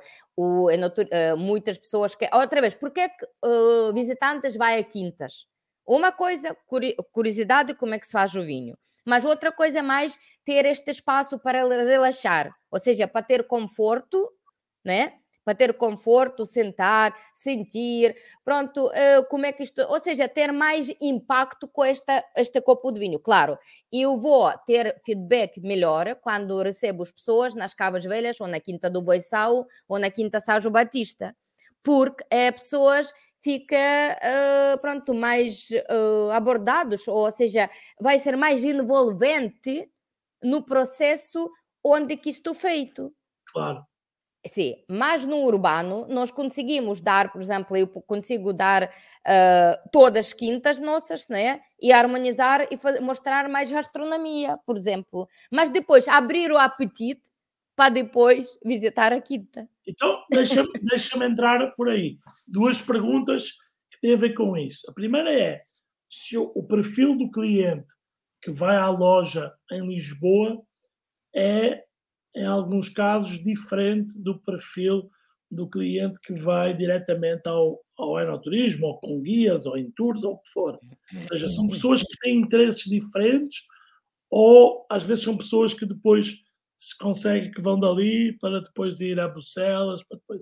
Muitas pessoas que. Outra vez, porque é que visitantes vai a quintas? Uma coisa, curiosidade como é que se faz o vinho. Mas outra coisa é mais ter este espaço para relaxar. Ou seja, para ter conforto, né? Para ter conforto, sentar, sentir, pronto, como é que isto, ou seja, ter mais impacto com este copo de vinho. Claro, eu vou ter feedback melhor quando recebo as pessoas nas Cavas Velhas, ou na Quinta do Boiçal, ou na Quinta São Batista, porque pessoas fica, pronto, mais abordados, ou seja, vai ser mais envolvente no processo onde que isto é feito.
Claro.
Sim, mas no urbano nós conseguimos dar, por exemplo, eu consigo dar todas as quintas nossas, não é? E harmonizar e mostrar mais gastronomia, por exemplo. Mas depois abrir o apetite para depois visitar a quinta.
Então, deixa-me entrar por aí. Duas perguntas que têm a ver com isso. A primeira é se o perfil do cliente que vai à loja em Lisboa é, em alguns casos, diferente do perfil do cliente que vai diretamente ao enoturismo, ou com guias, ou em tours, ou o que for. Ou seja, são pessoas que têm interesses diferentes, ou às vezes são pessoas que depois se consegue que vão dali para depois ir a Bruxelas, para depois.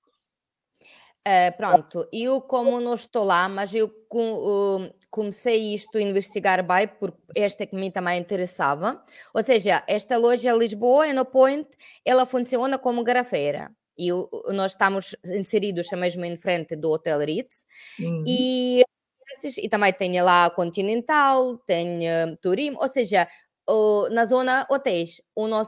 Pronto, eu como não estou lá, mas eu comecei isto a investigar bem, porque esta que me também interessava. Ou seja, esta loja Lisboa, Enopoint, ela funciona como garrafeira. E nós estamos inseridos mesmo em frente do Hotel Ritz.
Uhum.
E, e também tem lá Continental, tem Turim, ou seja, na zona hotéis,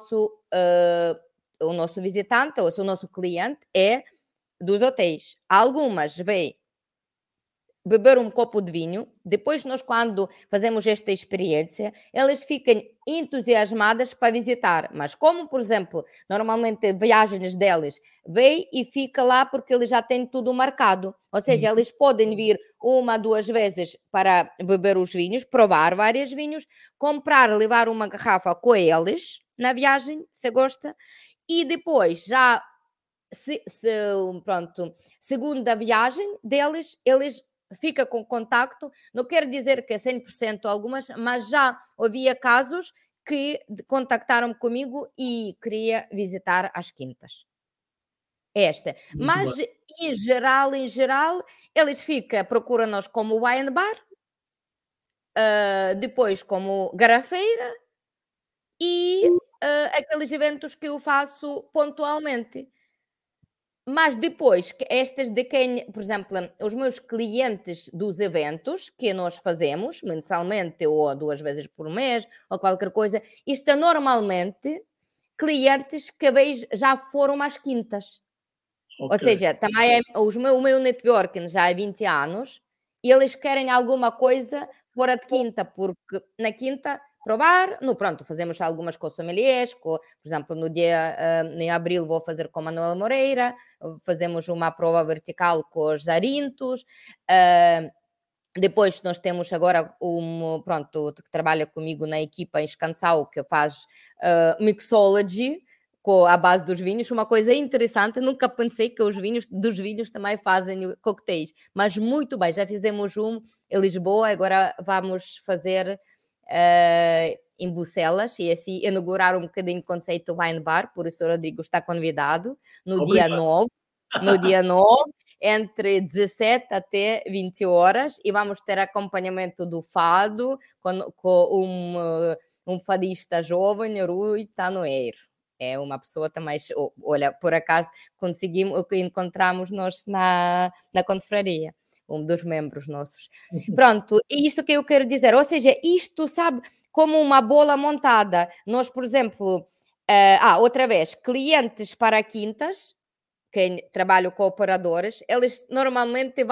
o nosso visitante, ou seja, o nosso cliente é dos hotéis. Algumas vêm beber um copo de vinho, depois nós quando fazemos esta experiência, elas ficam entusiasmadas para visitar, mas como, por exemplo, normalmente viagens deles, vêm e fica lá porque eles já têm tudo marcado, ou seja, eles podem vir uma, duas vezes para beber os vinhos, provar vários vinhos, comprar, levar uma garrafa com eles na viagem, se gosta, e depois já pronto, segunda viagem deles, eles ficam com contacto, não quero dizer que é 100% algumas, mas já havia casos que contactaram comigo e queria visitar as quintas. Esta.
Muito bem.
Mas em geral, eles ficam, procuram-nos como wine bar, depois como garrafeira e aqueles eventos que eu faço pontualmente. Mas depois, estas de quem, por exemplo, os meus clientes dos eventos que nós fazemos mensalmente ou 2 vezes por mês ou qualquer coisa, isto é normalmente clientes que vejo já foram às quintas. Ou
Ok.
seja, também o meu networking já há 20 anos e eles querem alguma coisa fora de quinta, porque na quinta provar, no pronto, fazemos algumas com sommeliers, por exemplo, no dia em abril vou fazer com Manuel Moreira, fazemos uma prova vertical com os Zarintos, depois nós temos agora pronto, que trabalha comigo na equipa em Escansau, que faz mixology, com a base dos vinhos, uma coisa interessante, nunca pensei que os vinhos dos vinhos também fazem coquetéis, mas muito bem, já fizemos um em Lisboa, agora vamos fazer em Bucelas, e assim inaugurar um bocadinho o conceito wine bar, por isso o Rodrigo está convidado no dia
Obrigado.
9, no dia 9, entre 17 até 20 horas, e vamos ter acompanhamento do fado, com um fadista jovem, Rui Tanoeiro. É uma pessoa também, olha, por acaso encontramos nós na confraria, um dos membros nossos. Pronto, é isto que eu quero dizer, ou seja, isto, sabe, como uma bola montada. Nós, por exemplo, outra vez, clientes para quintas, quem trabalha com operadores, eles normalmente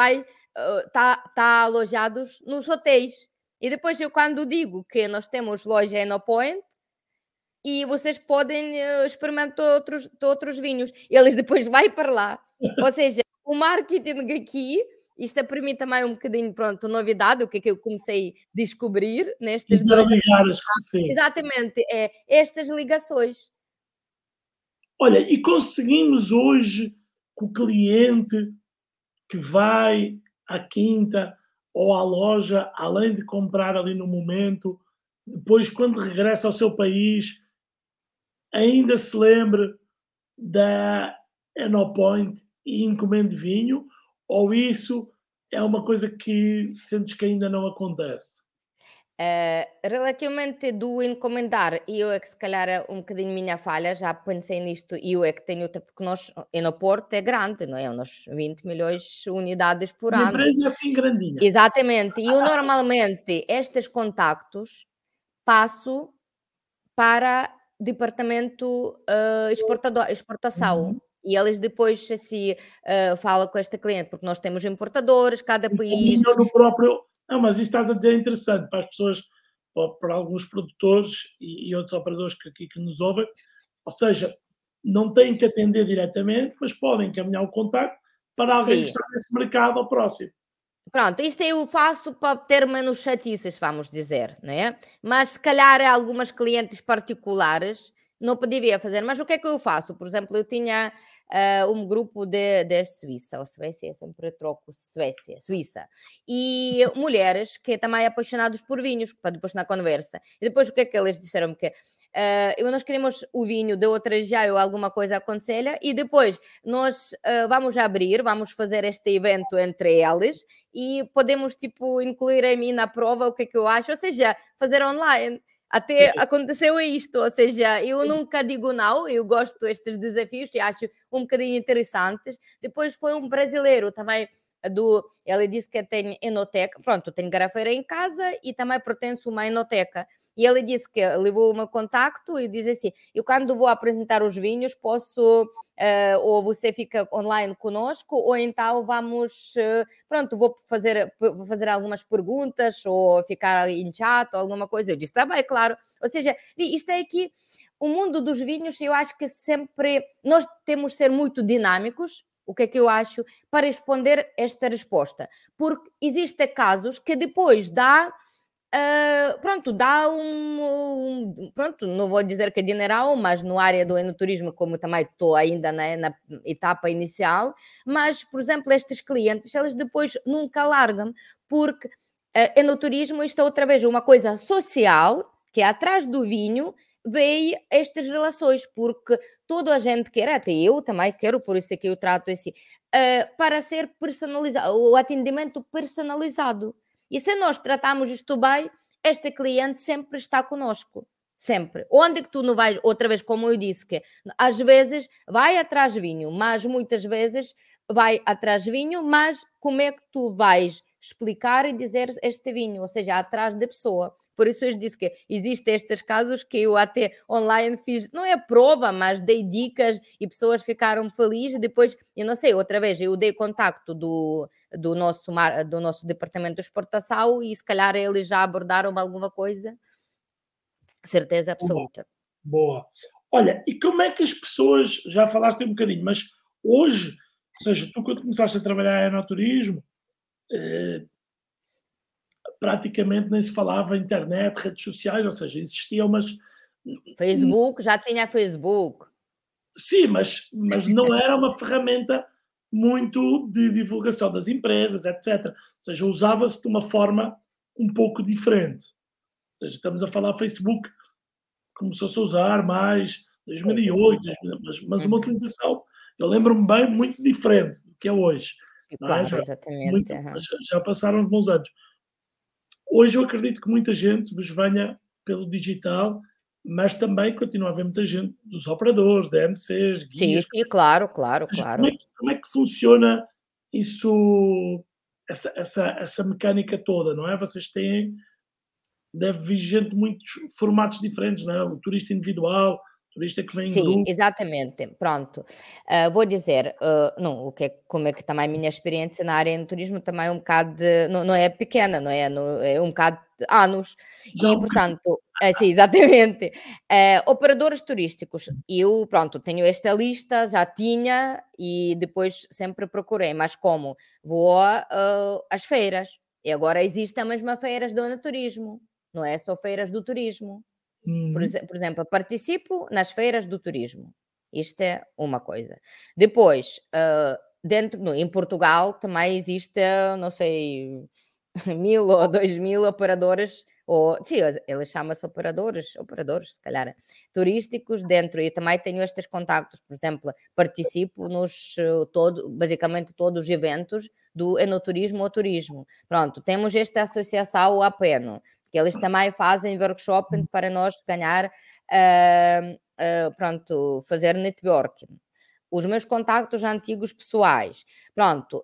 tá alojados nos hotéis. E depois eu quando digo que nós temos loja em No Point, e vocês podem experimentar outros vinhos. Eles depois vai para lá. Ou seja, o marketing aqui, isto é para mim também um bocadinho, pronto, novidade, o que é que eu comecei a descobrir nestes 2 anos.
Interligar sim.
Exatamente, é estas ligações.
Olha, e conseguimos hoje que o cliente que vai à quinta ou à loja, além de comprar ali no momento, depois, quando regressa ao seu país, ainda se lembre da Enopoint e encomende vinho, ou isso é uma coisa que sentes que ainda não acontece?
Relativamente do encomendar, eu é que se calhar é um bocadinho minha falha, já pensei nisto e eu é que tenho outra, porque nós, no Porto é grande, não é? Uns 20 milhões de unidades por
A
ano.
empresa é assim grandinha.
Exatamente. E eu normalmente estes contactos passo para departamento exportação.
Uhum.
E eles depois assim falam com esta cliente, porque nós temos importadores, cada país.
Encaminham no próprio. Não, mas isso estás a dizer é interessante para as pessoas, para alguns produtores e outros operadores que aqui que nos ouvem. Ou seja, não têm que atender diretamente, mas podem encaminhar o contacto para alguém que
Sim.
está nesse mercado ao próximo.
Pronto, isto eu faço para ter menos chatices, vamos dizer, não é? Mas se calhar algumas clientes particulares não poderia fazer. Mas o que é que eu faço? Por exemplo, eu tinha um grupo de Suíça, ou Suécia, sempre troco Suíça, e mulheres que também apaixonadas por vinhos, para depois na conversa. E depois o que é que eles disseram? Que nós queremos o vinho de outra região ou alguma coisa aconselha, e depois nós vamos abrir, vamos fazer este evento entre eles, e podemos, tipo, incluir a mim na prova, o que é que eu acho, ou seja, fazer online. Até
Sim.
aconteceu isto, ou seja, eu nunca digo não, eu gosto destes desafios e acho um bocadinho interessantes. Depois foi um brasileiro também, ele disse que tem enoteca, pronto, tem garrafeira em casa e também pertence a uma enoteca. E ele disse que levou o meu contacto e diz assim, eu quando vou apresentar os vinhos posso, ou você fica online conosco, ou então vamos, pronto, vou fazer algumas perguntas, ou ficar em chat, ou alguma coisa. Eu disse, está bem, claro. Ou seja, isto é aqui, o mundo dos vinhos, eu acho que sempre, nós temos de ser muito dinâmicos, o que é que eu acho, para responder esta resposta. Porque existem casos que depois pronto, dá pronto, não vou dizer que é dineral, mas no área do enoturismo, como também estou ainda na etapa inicial, mas, por exemplo, estes clientes, eles depois nunca largam, porque enoturismo, isto é outra vez uma coisa social, que é atrás do vinho, veio estas relações, porque toda a gente quer, até eu também quero, por isso é que eu trato assim, para ser personalizado, o atendimento personalizado. E se nós tratarmos isto bem, este cliente sempre está conosco, Sempre. Onde é que tu não vais, outra vez, como eu disse, que às vezes vai atrás vinho, mas muitas vezes vai atrás vinho, mas como é que tu vais explicar e dizer este vinho? Ou seja, atrás da pessoa. Por isso eu disse que existem estes casos que eu até online fiz, não é prova, mas dei dicas e pessoas ficaram felizes. Depois, eu não sei, outra vez, eu dei contacto do nosso departamento de exportação e se calhar eles já abordaram alguma coisa. Certeza
Boa,
absoluta.
boa. Olha, e como é que as pessoas, já falaste um bocadinho, mas hoje, ou seja, tu quando começaste a trabalhar em enoturismo, eh, praticamente nem se falava internet, redes sociais, ou seja, existiam, mas
Facebook, já tinha Facebook.
sim, mas não era uma ferramenta muito de divulgação das empresas, etc. Ou seja, usava-se de uma forma um pouco diferente. Ou seja, estamos a falar Facebook, começou-se a usar mais
Sim, sim,
2008,
começou.
mas uma
Uhum.
utilização, eu lembro-me bem, muito diferente do que é hoje, não é?
Claro,
Já,
exatamente.
muito,
Aham.
já passaram uns bons anos. Hoje eu acredito que muita gente vos venha pelo digital, mas também continua a haver muita gente dos operadores, da DMCs,
Sim,
guias.
sim, claro, claro,
Ou seja,
claro.
como é que funciona isso, essa mecânica toda, não é? Vocês têm, deve vir gente de muitos formatos diferentes, não é? O turista individual, o turista que vem em
Sim,
grupo.
exatamente. Pronto. Vou dizer, não, como é que também a minha experiência na área do turismo também é um bocado não é pequena, não é? É um bocado de anos.
Já
E,
um bocadinho.
portanto, sim, exatamente. Operadores turísticos, eu, pronto, tenho esta lista, já tinha, e depois sempre procurei, mas como? Vou às feiras. E agora existem mesmo feiras do turismo, não é só feiras do turismo.
Uhum.
Por exemplo, participo nas feiras do turismo. Isto é uma coisa. Depois, em Portugal também existe, não sei, 1000 ou 2000 operadores, ou sim, eles chamam-se operadores, se calhar, turísticos dentro. Eu também tenho estes contactos, por exemplo, participo basicamente todos os eventos do enoturismo ou turismo. Pronto, temos esta associação, o APENO, que eles também fazem workshop para nós ganhar, pronto, fazer networking. Os meus contactos antigos pessoais, pronto,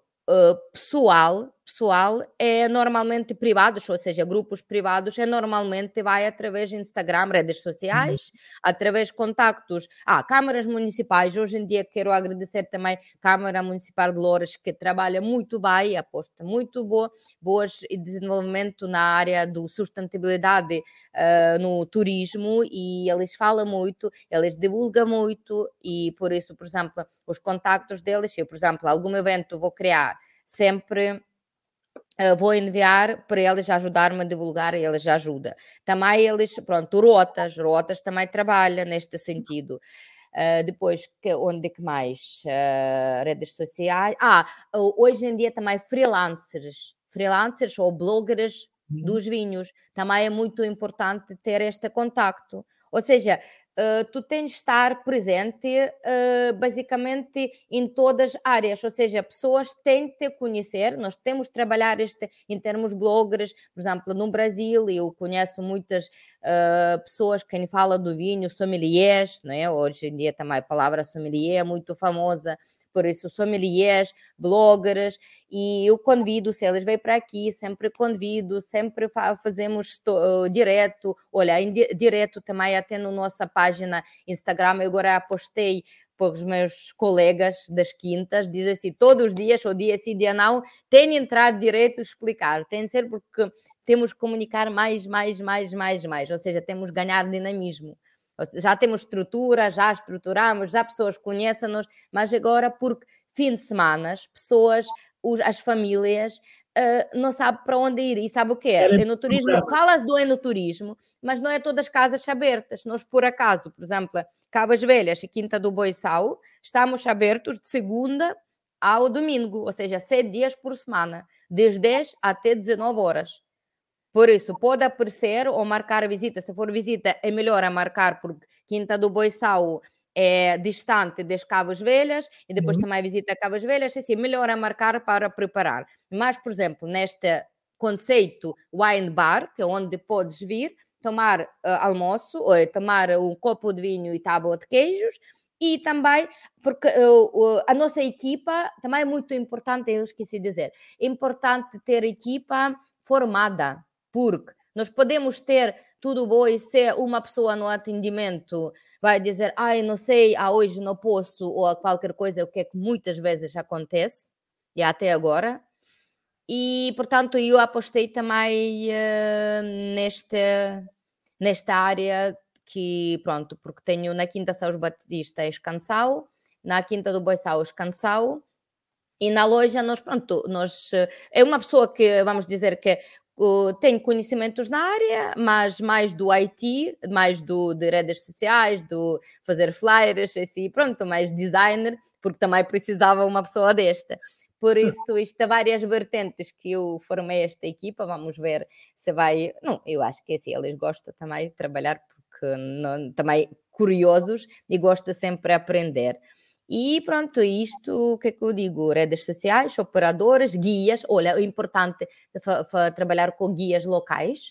pessoal é normalmente privados, ou seja, grupos privados, é normalmente vai através de Instagram, redes sociais, através de contactos. Câmaras municipais, hoje em dia quero agradecer também Câmara Municipal de Loures, que trabalha muito bem, aposta muito boas e desenvolvimento na área do sustentabilidade no turismo, e eles falam muito, eles divulgam muito, e por isso, por exemplo, os contactos deles, eu, por exemplo, algum evento vou criar, sempre vou enviar para eles ajudarem-me a divulgar e eles ajudam. Também eles, pronto, Rotas também trabalha neste sentido. Depois, onde é que mais? Redes sociais. Hoje em dia também freelancers ou bloggers
Uhum.
dos vinhos. Também é muito importante ter este contacto. Ou seja, tu tens de estar presente basicamente em todas as áreas, ou seja, pessoas têm de te conhecer, nós temos de trabalhar em termos bloggers, por exemplo, no Brasil eu conheço muitas pessoas que falam do vinho, sommeliers, não é? Hoje em dia também a palavra sommelier é muito famosa, por isso sommeliers, bloggers, e eu convido, se eles vêm para aqui, sempre convido, sempre fazemos direto, olha, direto também até na nossa página Instagram, eu agora postei para os meus colegas das quintas, diz assim, todos os dias, ou dia sim, dia não, tem de entrar direto e explicar, tem de ser porque temos que comunicar mais, ou seja, temos de ganhar dinamismo. Já temos estrutura, já estruturamos, já pessoas conhecem-nos, mas agora, porque fim de semana, as famílias não sabem para onde ir. E sabe o que é?
Querem
Enoturismo,
programas.
falas do enoturismo, mas não é todas as casas abertas. Nós, por acaso, por exemplo, Cabas Velhas e Quinta do Boiçal, estamos abertos de segunda ao domingo, ou seja, 7 dias por semana, das 10 até 19 horas. Por isso, pode aparecer ou marcar a visita. Se for visita, é melhor a marcar, porque Quinta do Boiçal é distante das Cabas Velhas e depois
Uhum.
também visita Cabas Velhas. Assim, melhor a marcar para preparar. Mas, por exemplo, neste conceito wine bar, que é onde podes vir, tomar almoço, ou tomar um copo de vinho e tábua de queijos, e também, porque a nossa equipa também é muito importante, eu esqueci de dizer, é importante ter equipa formada, porque nós podemos ter tudo bom e se uma pessoa no atendimento vai dizer, ai, não sei, hoje não posso, ou qualquer coisa, o que é que muitas vezes acontece, e até agora, e portanto eu apostei também nesta área que, pronto, porque tenho na Quinta São Batista Escansau, na Quinta do Boiçal Escansau, e na loja nós é uma pessoa que, vamos dizer que tem conhecimentos na área, mas mais do IT, mais de redes sociais, do fazer flyers, assim, pronto, mais designer, porque também precisava uma pessoa desta. Por isso, isto há várias vertentes que eu formei esta equipa, vamos ver se vai... Não, eu acho que assim, eles gostam também de trabalhar, porque também curiosos e gostam sempre de aprender. E pronto, isto, o que é que eu digo? Redes sociais, operadoras, guias. Olha, é importante trabalhar com guias locais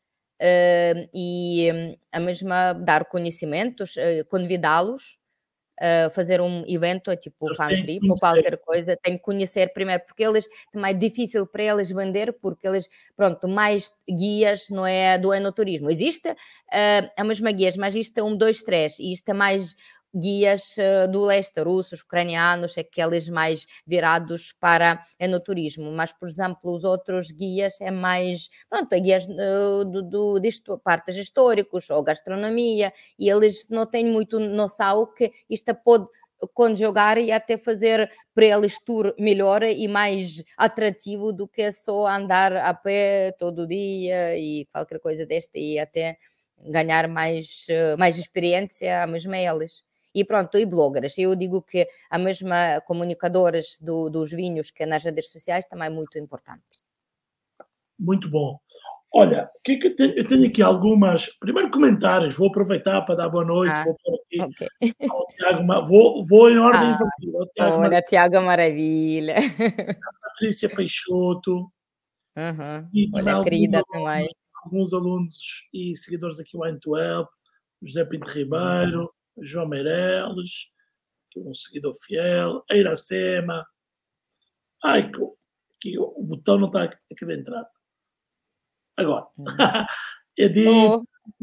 e a mesma dar conhecimentos, convidá-los a fazer um evento, tipo
Eles
fan
têm que
trip ou
conhecer.
qualquer coisa, tem que conhecer primeiro, porque eles também é difícil para eles vender, porque eles, pronto, mais guias não é do enoturismo. Existe a mesma guias, mas isto é 1, 2, 3, e isto é mais guias do leste, russos, ucranianos, aqueles mais virados para enoturismo, mas, por exemplo, os outros guias é mais, pronto, é guias disto, partes históricos ou gastronomia, e eles não têm muito noção que isto pode conjugar e até fazer para eles tour melhor e mais atrativo do que só andar a pé todo dia e qualquer coisa desta, e até ganhar mais experiência a mesma eles. E pronto, e bloggers. Eu digo que a mesma comunicadoras dos vinhos que nas redes sociais também é muito importante.
Muito bom. Olha, o que é que eu tenho aqui algumas, primeiro comentários, vou aproveitar para dar boa noite, vou pôr aqui
Ok.
ao Tiago, vou em ordem invertida, ao Tiago
Olha, Tiago, maravilha.
Patrícia Peixoto
Uhum.
e também
Olha, querida também.
alguns alunos e seguidores aqui, o Antuel, José Pinto Ribeiro, João Meireles, um seguidor fiel, a Iracema. Ai, que o botão não está a querer entrar. Agora, Edith,
Oh.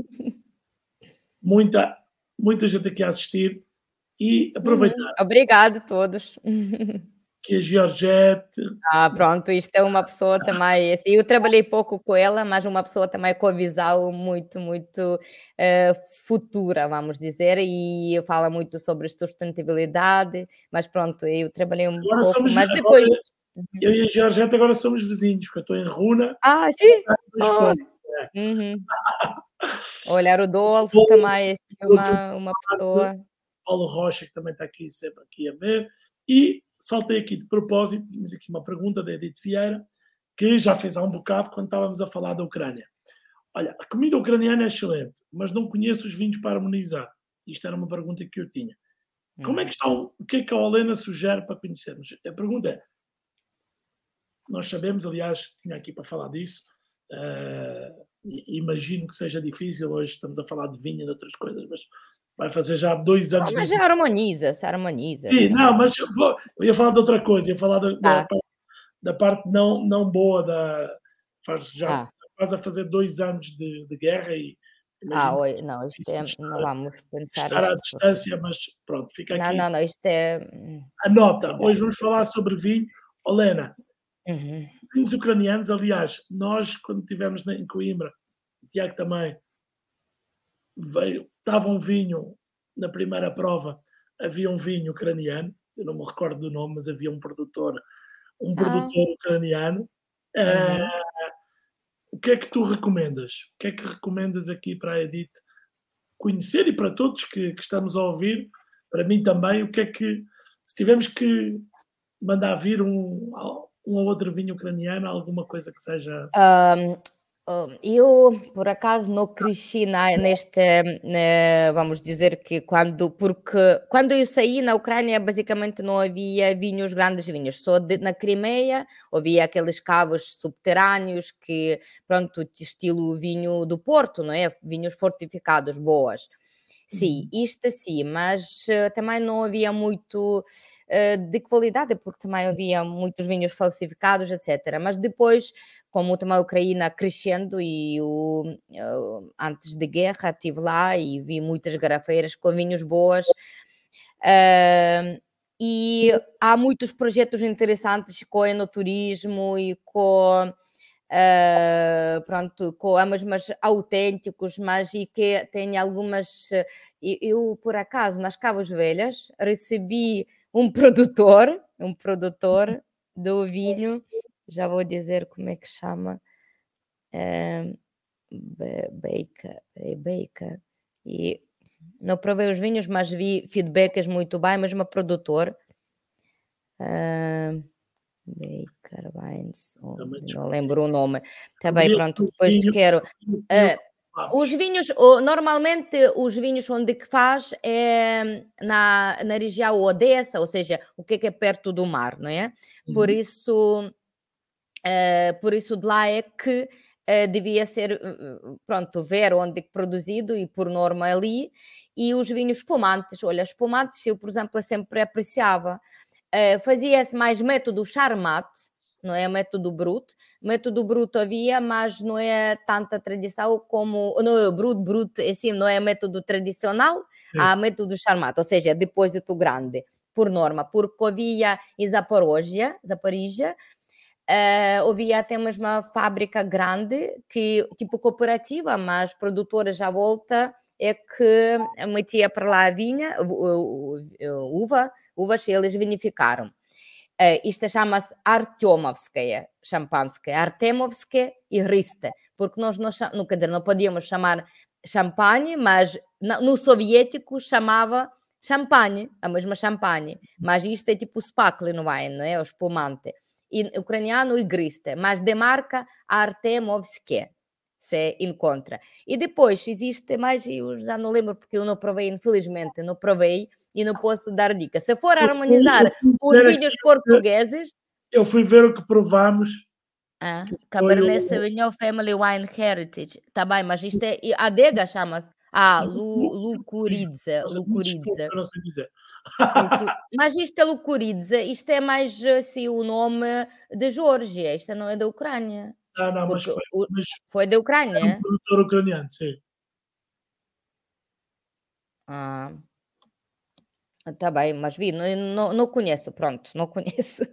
muita, muita gente aqui a assistir e aproveitar
Obrigado a todos.
que a Georgette,
Pronto, isto é uma pessoa também, assim, eu trabalhei pouco com ela, mas uma pessoa também com a visão muito, muito futura, vamos dizer, e fala muito sobre sustentabilidade, mas pronto, eu trabalhei um
agora
pouco,
somos,
mas
agora
depois...
eu e a Georgette agora somos vizinhos, porque eu estou em Runa,
Sim?
ela está em
Olha.
Espanha. É.
Uhum. Olha, Rodolfo
Outro,
também é assim,
outro
uma
caso,
pessoa...
Paulo Rocha, que também está aqui sempre aqui a ver, e saltei aqui de propósito, tínhamos aqui uma pergunta da Edith Vieira, que já fez há um bocado quando estávamos a falar da Ucrânia. Olha, a comida ucraniana é excelente, mas não conheço os vinhos para harmonizar. Isto era uma pergunta que eu tinha. Como é que estão? O que é que a Olena sugere para conhecermos? A pergunta é: nós sabemos, aliás, tinha aqui para falar disso, imagino que seja difícil, hoje estamos a falar de vinho e de outras coisas, mas vai fazer já 2 anos
Mas
desde.
se harmoniza
Sim, não,
também.
mas eu ia falar de outra coisa, ia falar
Ah,
da parte não boa da. Já
ah,
quase a fazer 2 anos de guerra e imagino que
oi,
seja
não,
difícil
não vamos pensar
estar à
isto.
distância, mas pronto, fica
Não,
aqui
não, não, isto é
a nota.
cidade.
Hoje vamos falar sobre vinho. Olena,
Uhum.
vinhos ucranianos, aliás, nós quando estivemos em Coimbra, o Tiago também veio, estava um vinho na primeira prova, havia um vinho ucraniano, eu não me recordo do nome, mas havia um
Ah,
produtor ucraniano. Ah,
uhum.
o que é que tu recomendas? O que é que recomendas aqui para a Edith conhecer e para todos que estamos a ouvir? Para mim também, o que é que, se tivermos que mandar vir um ou outro vinho ucraniano, alguma coisa que seja.
Eu, por acaso, não cresci vamos dizer que porque quando eu saí na Ucrânia, basicamente não havia vinhos, grandes vinhos, só na Crimeia havia aqueles cavos subterrâneos que, pronto, estilo vinho do Porto, não é? Vinhos fortificados, boas. Sim, isto sim, mas também não havia muito de qualidade, porque também havia muitos vinhos falsificados, etc. Mas depois, como também a Ucrânia crescendo e antes da guerra estive lá e vi muitas garrafeiras com vinhos boas. E há muitos projetos interessantes com o enoturismo e com pronto, com mas autênticos, mas e que tem algumas. Eu, por acaso, nas Cavas Velhas, recebi um produtor do vinho, já vou dizer como é que chama, Baker, e não provei os vinhos, mas vi feedbacks muito bem, mas uma produtor. Baker Wines, não lembro o nome. Está bem, pronto, depois quero. Os vinhos, normalmente os vinhos onde que faz é na região Odessa, ou seja, o que é perto do mar, não é? Por isso de lá é que devia ser, pronto, ver onde é produzido e por norma ali. E os vinhos espumantes, olha, espumantes eu, por exemplo, sempre apreciava. Fazia-se mais método Charmat, não é método Brut. Método Brut havia, mas não é tanta tradição como... Não é Brut, assim, não é método tradicional, há método Charmat, ou seja, depósito grande, por norma, porque havia em Zaporizhia, havia até mesmo uma fábrica grande, que, tipo cooperativa, mas produtoras à volta, é que metia para lá a vinha, uvas, e eles vinificaram. Isto chama-se Artyomovskaya, champanskaya, Artemovskaya e Riste, porque nós não podíamos chamar champanhe, mas no soviético chamava champanhe, a mesma champanhe, mas isto é tipo sparkling wine, não é? O espumante. E ucraniano e Griste, mas de marca Artemovskaya se encontra. E depois existe mais, eu já não lembro porque eu não provei, infelizmente, não provei e não posso dar dica. Se for harmonizar os vinhos portugueses...
Eu fui ver o que provámos.
Cabernet Sauvignon Family Wine Heritage. Tá bem, mas isto é... A adega chama-se... Lucuridze.
Desculpa, eu não sei dizer.
Mas isto é Lucuridze, isto é mais assim o nome de Geórgia, isto não é da Ucrânia.
Não, mas
foi da Ucrânia?
É um produtor ucraniano, sim.
Tá bem, mas vi, não conheço, pronto, não conheço.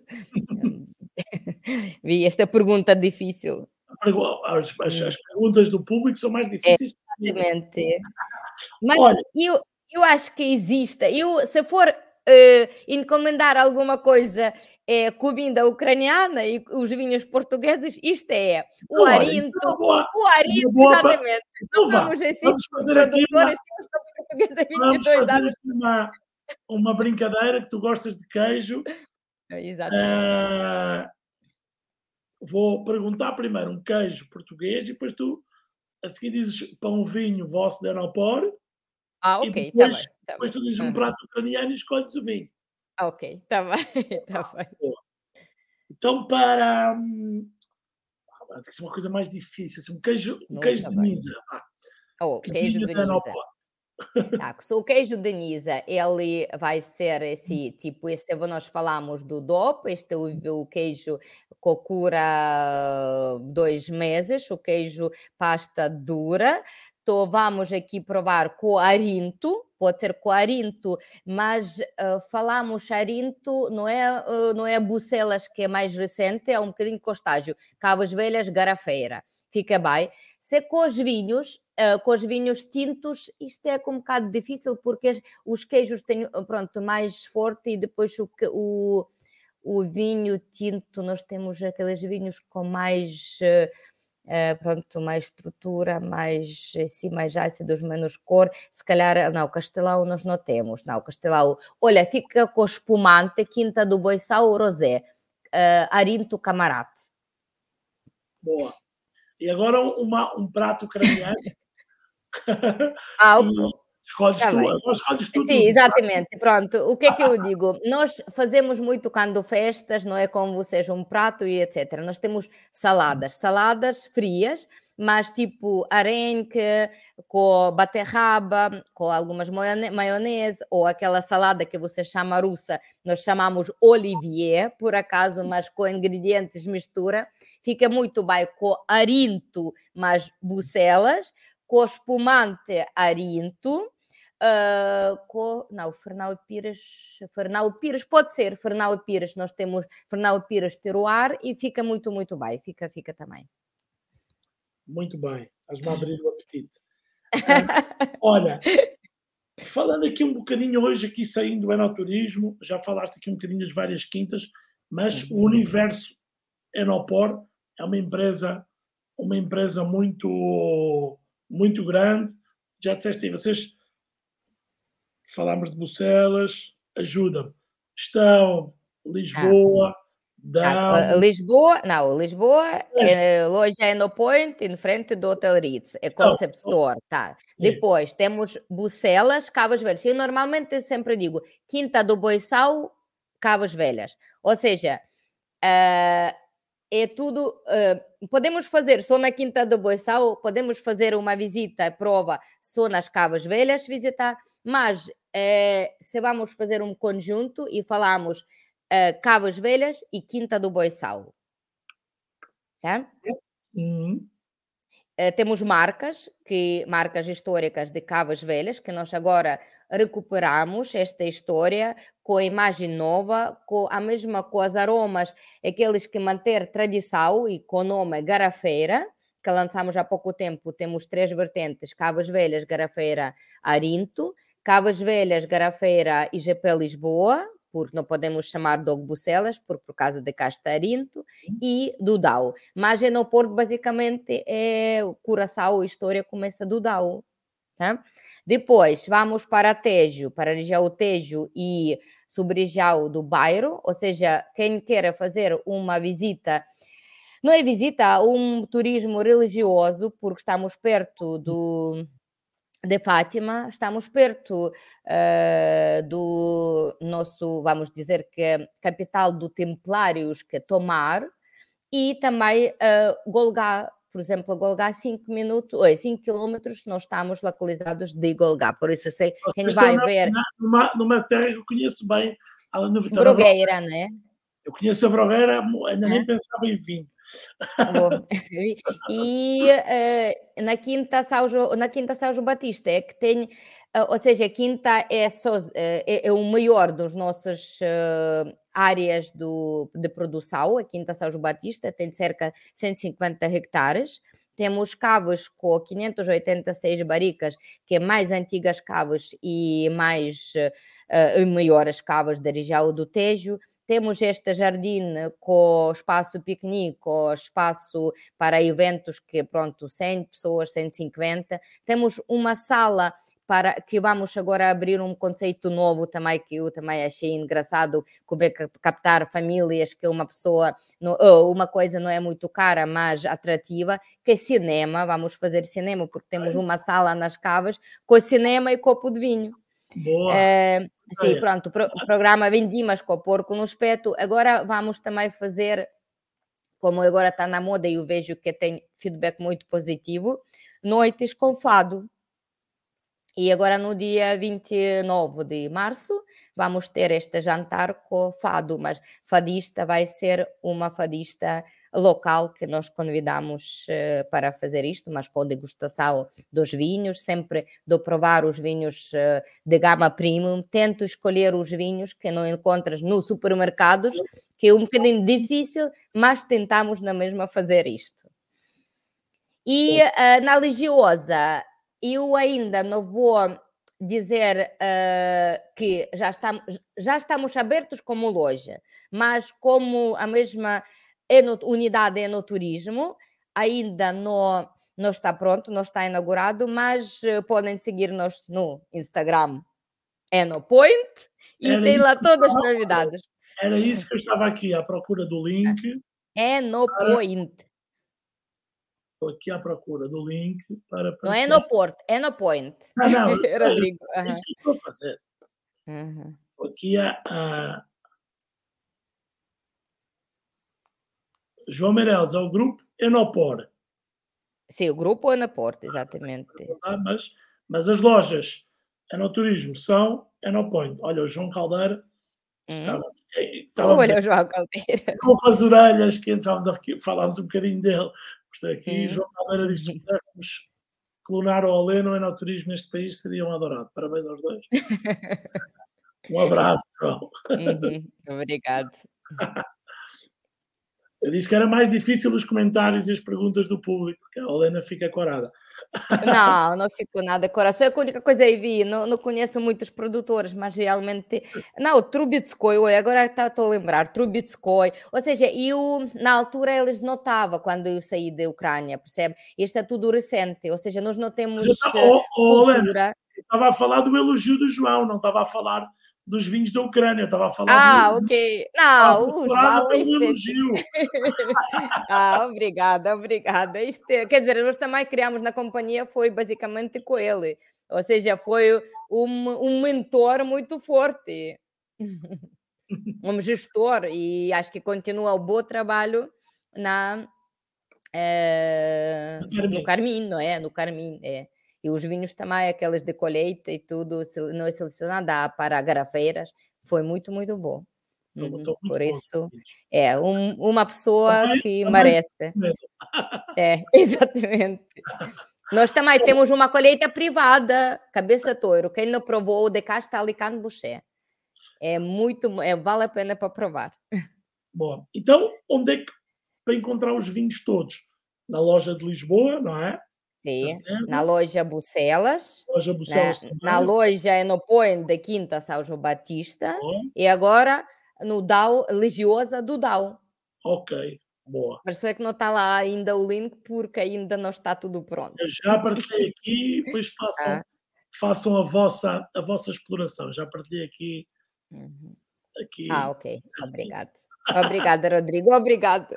Vi esta pergunta difícil.
As perguntas do público são mais difíceis.
Exatamente. Mas eu acho que existe. Se for encomendar alguma coisa comida ucraniana e os vinhos portugueses, isto é o Arinto. O Arinto, exatamente.
Então vamos fazer aqui uma brincadeira, que tu gostas de queijo.
Exatamente.
Vou perguntar primeiro um queijo português e depois tu a seguir dizes pão, vinho, vosso de Anopor.
Ok,
e depois tu dizes um prato ucraniano e escolhes o vinho.
Ok, está bem, está bem.
Então, para tem que ser uma coisa mais difícil, assim, um queijo de Nisa.
Queijo de Nisa. O queijo de Nisa, ele vai ser esse tipo, nós falamos do DOP, este é o queijo que cura 2 meses, o queijo pasta dura. Então vamos aqui provar com Arinto, pode ser com Arinto, mas falamos Arinto, não é Bucelas, que é mais recente, é um bocadinho com estágio, Cavas Velhas, Garrafeira, fica bem. Se com os vinhos tintos, isto é um bocado difícil, porque os queijos têm, pronto, mais forte, e depois o vinho tinto, nós temos aqueles vinhos com mais... pronto, mais estrutura, mais ácidos, menos cor. Se calhar, não, Castelao nós não temos. Não, Castelao, olha, fica com espumante, Quinta do Boiçal, Rosé, Arinto Camarate.
Boa. E agora um prato ucraniano
Ah,
e escolhes
está
tu,
bem.
agora escolhes tu
Sim,
tudo, tá?
exatamente. Pronto, o que é que eu digo? Nós fazemos muito quando festas, não é, como seja um prato e etcétera. Nós temos saladas frias, mas tipo arenque, com beterraba, com algumas maionese, ou aquela salada que você chama russa, nós chamamos olivier, por acaso, mas com ingredientes mistura. Fica muito bem com arinto, mas bucelas, com espumante arinto, não, Fernão Pires, pode ser Fernão Pires, nós temos Fernão Pires terroir e fica muito, muito bem, fica também.
Muito bem, estás-me a abrir o apetite. Olha, falando aqui um bocadinho hoje, aqui saindo do enoturismo, já falaste aqui um bocadinho das várias quintas, mas o Universo Enopor é uma empresa muito, muito grande. Já disseste aí, vocês falámos de Bucelas, ajuda-me. Estão
Ah,
Lisboa, Dão,
Lisboa
Oeste,
é loja Enopoint, em frente do Hotel Ritz, é
estão,
Concept Store, tá.
sim,
Depois temos Bucelas, Cavas Velhas. Eu normalmente sempre digo Quinta do Boiçal, Cavas Velhas. Ou seja, é tudo. Podemos fazer só na Quinta do Boiçal, podemos fazer uma visita, prova, só nas Cavas Velhas, visitar, mas se vamos fazer um conjunto e falamos Cavas Velhas e Quinta do Boiçal, tá?
uhum,
Temos marcas históricas de Cavas Velhas, que nós agora recuperamos esta história com a imagem nova, com os aromas, aqueles que manter tradição e com o nome Garrafeira, que lançamos há pouco tempo. Temos 3 vertentes: Cavas Velhas, Garrafeira, Arinto, Cavas Velhas, Garrafeira e GP Lisboa, porque não podemos chamar Dog Bucelas, por causa de Castarinto, e do Dau. Mas no Porto, basicamente, é o Curaçao, a história começa do Dau. Tá? Depois, vamos para Tejo, para a região Tejo e subregião do Bairro, ou seja, quem queira fazer uma visita, não é visita, um turismo religioso, porque estamos perto de Fátima, estamos perto do nosso, vamos dizer que é capital do Templários, que é Tomar, e também Golgá, por exemplo, Golgá 5 quilómetros, nós estamos localizados de Golgá, por isso sei, quem
vocês estão
vai ver
numa terra que eu conheço bem, além do Vitória Brogueira.
Brogueira, né?
Eu conheço a Brogueira, ainda nem
É?
pensava em vir.
Bom, e na Quinta São João Batista é que tem, ou seja, a Quinta é o maior dos nossas áreas de produção. A Quinta São João Batista tem cerca de 150 hectares. Temos cavas com 586 barricas, que é mais antigas cavas e mais maiores cavas da região do Tejo. Temos este jardim com espaço piquenique, com espaço para eventos que, pronto, 100 pessoas, 150. Temos uma sala para que vamos agora abrir um conceito novo também, que eu também achei engraçado, como é que captar famílias, que uma coisa não é muito cara, mas atrativa, que é cinema. Vamos fazer cinema, porque temos uma sala nas cavas com cinema e copo de vinho.
Boa.
Sim, pronto, o programa Vindimas com o porco no espeto. Agora vamos também fazer, como agora está na moda e eu vejo que tem feedback muito positivo, noites com fado. E agora no dia 29 de março vamos ter este jantar com fado, mas fadista vai ser uma fadista local que nós convidamos para fazer isto, mas com degustação dos vinhos, sempre de provar os vinhos de gama premium. Tento escolher os vinhos que não encontras nos supermercados, que é um bocadinho difícil, mas tentamos na mesma fazer isto. E na religiosa, eu ainda não vou dizer que já estamos abertos como loja, mas como a mesma unidade enoturismo, ainda não está pronto, não está inaugurado, mas podem seguir-nos no Instagram Enopoint e tem lá todas as novidades.
Era isso que eu estava aqui à procura do link.
Enopoint.
Estou aqui à procura do link para
Não é
partilhar.
no Porto, é no Point.
Não, não,
Rodrigo.
é isso
Aham.
que eu estou a fazer.
Uhum.
Estou aqui a João Meireles, é o grupo Enopor,
Sim, o grupo é no Porto, exatamente.
tá? Mas as lojas Enoturismo são Enopoint. Olha, o João Caldeira
Hum.
estávamos
Olha o João Caldeira.
com as orelhas quentes, estávamos aqui, falámos um bocadinho dele. Por isso aqui,
Hum.
João Caldeira disse: se pudéssemos clonar o Olé no enoturismo neste país, seriam adorados. Parabéns aos dois. Um abraço, João.
Uhum. Obrigado.
Eu disse que era mais difícil os comentários e as perguntas do público, porque a Helena fica corada.
Não, não fico nada coração. É a única coisa aí vi, não conheço muitos produtores, mas realmente não, o Trubetskoy, olha, agora estou a lembrar, Trubetskoy, ou seja, eu na altura eles notava quando eu saí da Ucrânia, percebe? Isto é tudo recente, ou seja, nós não
Mas eu
temos
Helena,
cultura.
eu estava a falar do elogio do João, não estava a falar dos vinhos da Ucrânia, estava a falar
Ah, ok.
estava a ser
Não, o
explorada
João é
pelo
estético.
elogio.
Ah, obrigada, obrigada. Isto quer dizer, nós também criamos na companhia foi basicamente com ele, ou seja, foi um mentor muito forte, um gestor e acho que continua o bom trabalho na, no
Carminho,
Carmim, não é? No Carmim, é. E os vinhos também, aqueles de colheita e tudo, não é selecionado para garrafeiras, foi muito, muito bom. Uhum.
estou muito
Por
bom.
isso, é uma pessoa
Também,
que
também
merece.
sinto medo.
É, exatamente. Nós também temos uma colheita privada, Cabeça Touro. Quem não provou o de cá está ali cá no Buché. É muito, vale a pena para provar.
Bom, então onde é que para encontrar os vinhos todos? Na loja de Lisboa, não é? De
Sim, na
certeza.
loja Bucelas,
Loja
na,
Bucelas
na
também.
loja Enopoint da Quinta São João Batista
Bom,
e agora no Dau, Religiosa do Dau.
ok, boa.
Mas só é que não está lá ainda o link porque ainda não está tudo pronto.
Eu já partilhei aqui, depois
Ah,
façam a vossa exploração. Já partilhei aqui,
uhum.
aqui
Ok, obrigado. Obrigada, Rodrigo, obrigado.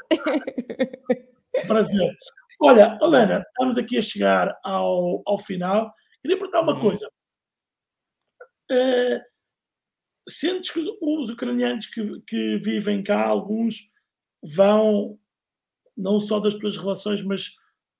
prazer. Olha,
Uhum,
Helena, estamos aqui a chegar ao final. Queria perguntar uma
uhum.
coisa. Eh, Sentes que os ucranianos que vivem cá, alguns vão, não só das tuas relações, mas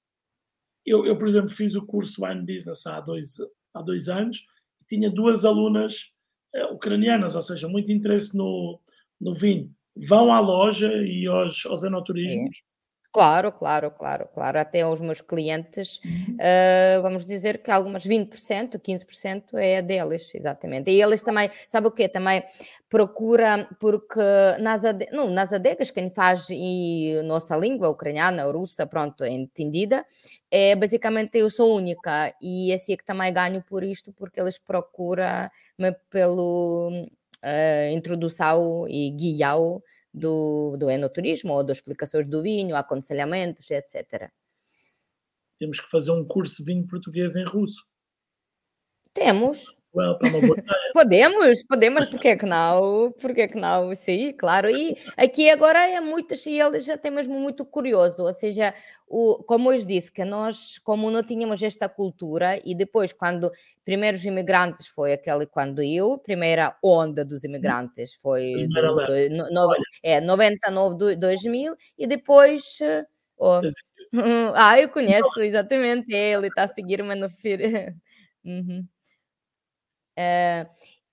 eu, por exemplo, fiz o curso Wine Business há 2 anos e tinha duas alunas ucranianas, ou seja, muito interesse no vinho. Vão à loja e aos
É.
enoturismos.
Claro, claro, claro, claro. Até os meus clientes,
Uhum.
vamos dizer que algumas 20%, 15% é deles, exatamente. E eles também, sabe o quê? Também procura, porque nas adegas quem faz e nossa língua ucraniana, russa, pronto, é entendida, é basicamente eu sou única e é assim que também ganho por isto, porque eles procuram-me pelo introdução e guiar do enoturismo ou das explicações do vinho, aconselhamentos, etc.
Temos que fazer um curso de vinho português em russo.
Temos,
Well, para uma boa ideia.
podemos, porque que não? Sim, claro. E aqui agora é muito, e ele já tem mesmo muito curioso, ou seja, como eu disse, que nós, como não tínhamos esta cultura, e depois, quando primeiros imigrantes foi aquele, quando eu, primeira onda dos imigrantes foi
Primeira leva. Olha,
99, 2000, e depois, oh,
quer dizer,
eu conheço exatamente ele, está a seguir-me no feed. Uhum. Eh,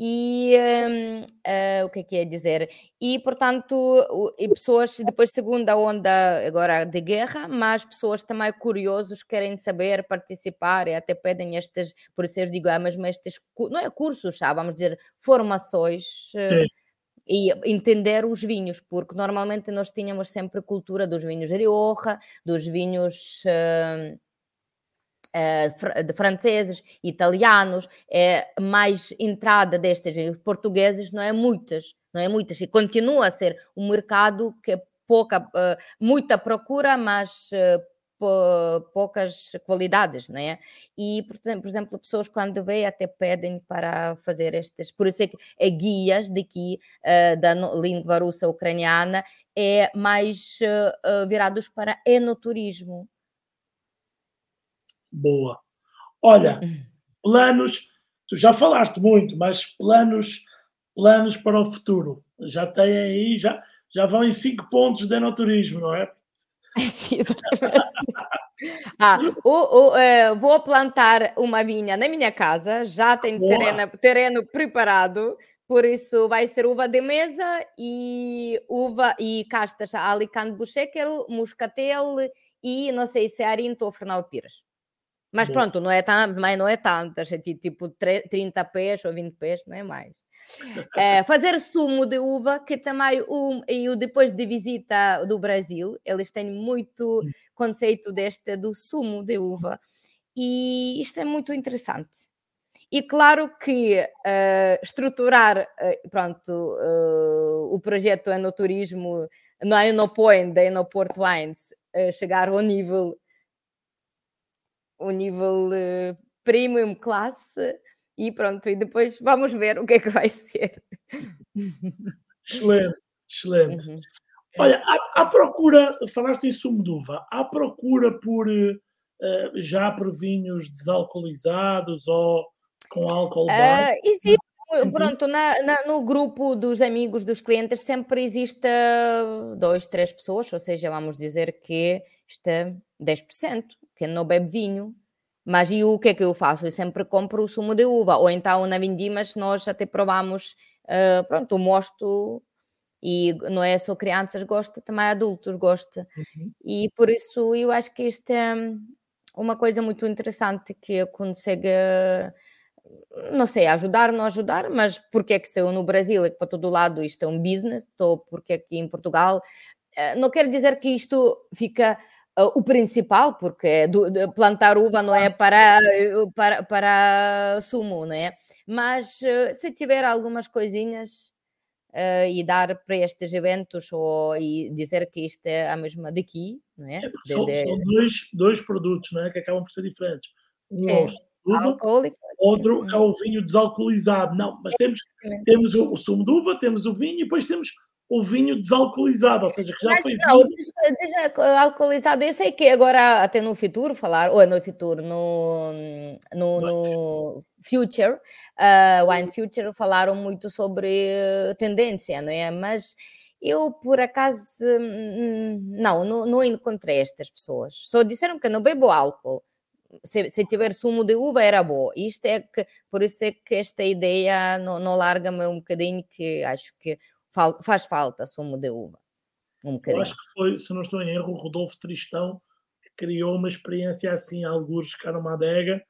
o que é que ia dizer? E portanto, e pessoas depois segunda onda agora de guerra, mas pessoas também curiosos, querem saber, participar e até pedem estes, por isso eu digo, mesmo estes, não é cursos, vamos dizer, formações,
sim,
e entender os vinhos, porque normalmente nós tínhamos sempre cultura dos vinhos de Rioja, dos vinhos de franceses, italianos, mais entrada destes portugueses não é muitas, e continua a ser um mercado que é muita procura, mas poucas qualidades, não é? E, por exemplo, pessoas quando vêm até pedem para fazer estes, por isso é que guias daqui da língua russa ucraniana é mais virados para enoturismo.
Boa. Olha, planos, tu já falaste muito, mas planos para o futuro. Já tem aí, já vão em 5 pontos de enoturismo, não é?
Sim, exatamente. Vou plantar uma vinha na minha casa, já tenho
Boa,
terreno preparado, por isso vai ser uva de mesa e uva e castas Alicante Buchequel, Muscatel e não sei se é Arinto ou Fernão Pires. Mas
boa.
pronto, mas não é tantas, é tipo 30 pés ou 20 pés, não é mais. Fazer sumo de uva, que também eu depois de visita do Brasil, eles têm muito conceito deste do sumo de uva e isto é muito interessante. E claro que estruturar, pronto, o projeto Enoturismo na Enopoint, da Enoport Wines, chegar ao nível premium classe e pronto, e depois vamos ver o que é que vai ser.
Excelente, excelente.
Uhum.
Olha, à procura, falaste em sumo de uva, à procura já por vinhos desalcoolizados ou com álcool baixo?
Existe,
Sentido?
pronto, no grupo dos amigos dos clientes sempre existe 2, 3 pessoas, ou seja, vamos dizer que isto é 10% que não bebe vinho. Mas e o que é que eu faço? Eu sempre compro o sumo de uva, ou então na Vindimas nós até provamos, pronto, o mosto e não é só crianças gostam, também adultos gostam.
Uhum.
E por isso eu acho que isto é uma coisa muito interessante que consegue, não sei, ajudar, não ajudar, mas porque é que se eu no Brasil é que para todo lado isto é um business, estou porque aqui em Portugal, não quero dizer que isto fica o principal, porque plantar uva não é para sumo, não é? Mas se tiver algumas coisinhas e dar para estes eventos e dizer que isto é a mesma daqui, não é?
É porque são dois produtos, não é, que acabam por ser diferentes. Um é o
Sim,
sumo de uva,
alcoólico, sim.
outro é o vinho desalcoolizado. Não, mas temos o sumo de uva, temos o vinho e depois temos o vinho desalcoolizado, ou seja, que já
Mas
foi
não,
vinho.
alcoolizado, eu sei que agora até no futuro falar ou no futuro, no Future, Wine Future falaram muito sobre tendência, não é? Mas eu por acaso, não encontrei estas pessoas. Só disseram que não bebo álcool. Se tiver sumo de uva era bom. Isto é que por isso é que esta ideia não larga-me um bocadinho, que acho que faz falta sumo de uva, um
Eu acho
bocadinho.
que foi, se não estou em erro, o Rodolfo Tristão que criou uma experiência assim, algures cá numa adega,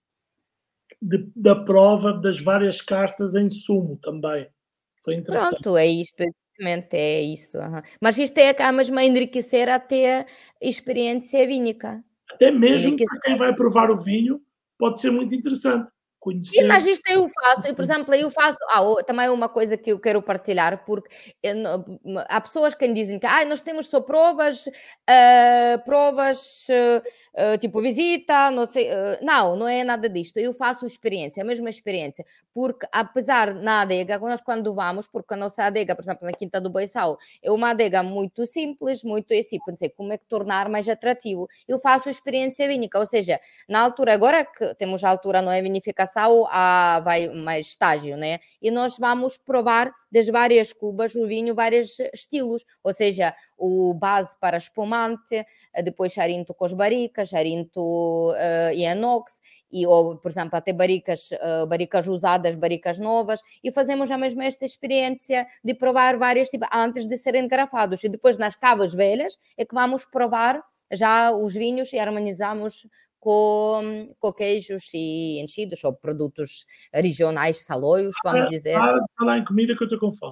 da prova das várias castas em sumo também. Foi interessante.
Pronto, é isto, exatamente, é isso, aham. Mas isto é cá mesmo a enriquecer até a experiência vínica.
Até mesmo
Enriquecer.
para quem vai provar o vinho, pode ser muito interessante
Sim,
conhecer.
mas isto eu faço, eu, por exemplo, eu faço também é uma coisa que eu quero partilhar, porque eu há pessoas que dizem que nós temos só provas, tipo visita, não sei, não é nada disto, eu faço experiência, a mesma experiência, porque apesar na adega, nós quando vamos, porque a nossa adega, por exemplo, na Quinta do Beiçal, é uma adega muito simples, muito assim, pensei, como é que tornar mais atrativo? Eu faço experiência vínica, ou seja, na altura, agora que temos a altura, não é vinificação, vai mais estágio, né? E nós vamos provar das várias cubas o vinho, vários estilos, ou seja, o base para espumante, depois charinto com as barricas, charinto e inox, ou, por exemplo, até barricas usadas, barricas novas, e fazemos a mesma esta experiência de provar várias, tipo, antes de serem engarrafados, e depois nas cavas velhas é que vamos provar já os vinhos e harmonizamos com queijos e enchidos ou produtos regionais, saloios, vamos dizer.
Para de falar em comida que eu estou com fome.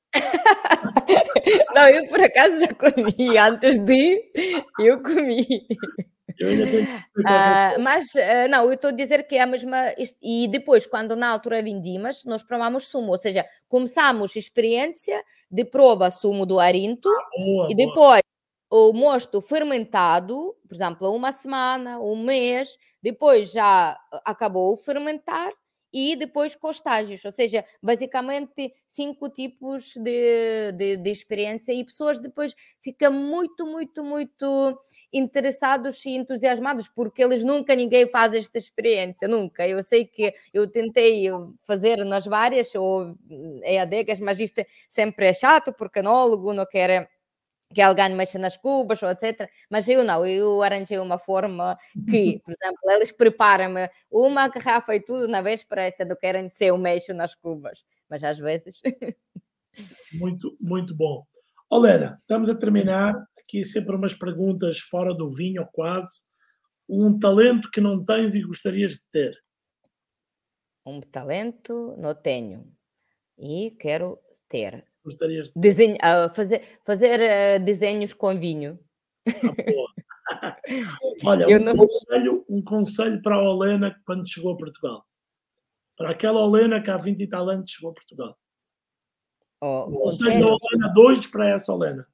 Não, eu por acaso já comi, antes de eu comi.
Eu ainda tenho que comer qualquer coisa.
Mas não, eu estou a dizer que é a mesma. E depois, quando na altura vindimas, nós provamos sumo, ou seja, começamos experiência de prova sumo do Arinto
Boa,
e
boa.
depois o mosto fermentado, por exemplo, uma semana, um mês, depois já acabou o fermentar e depois com estágios, ou seja, basicamente 5 tipos de experiência, e pessoas depois ficam muito, muito, muito interessados e entusiasmados, porque eles nunca ninguém faz esta experiência, nunca. Eu sei que eu tentei fazer nas várias, ou EADs, mas isto sempre é chato, porque enólogo não quer que alguém mexa nas cubas, ou etc. Mas eu não, eu arranjei uma forma que, por exemplo, eles preparam-me uma garrafa e tudo na véspera, sendo que querem se eu mexo nas cubas. Mas às vezes...
Muito, muito bom. Olena, estamos a terminar. Aqui sempre umas perguntas fora do vinho, ou quase. Um talento que não tens e gostarias de ter?
Um talento não tenho e quero ter.
Gostarias de ter?
Desenho, fazer desenhos com vinho.
Boa. Olha,
Eu não...
um conselho para a Olena quando chegou a Portugal. Para aquela Olena que há 20 e tal anos chegou a Portugal.
Oh,
Um conselho da Olena 2 para essa Olena.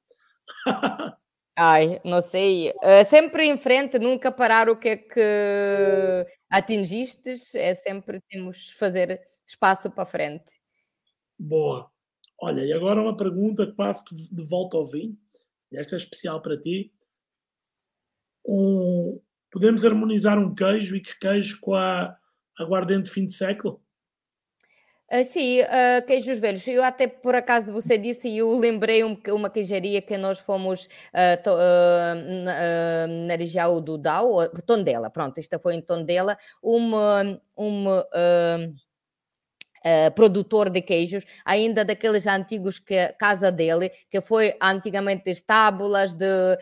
Ai, não sei. Sempre em frente, nunca parar o que é que atingistes. É sempre temos fazer espaço para frente.
Boa. Olha, e agora uma pergunta quase que de volta ao vinho. Esta é especial para ti. Podemos harmonizar um queijo e que queijo com a aguardente fim de século?
Sim, queijos velhos. Eu até, por acaso, você disse e eu lembrei uma queijaria que nós fomos na região do Dão, Tondela, pronto, esta foi em Tondela, produtor de queijos, ainda daqueles antigos que a casa dele, que foi antigamente estábulas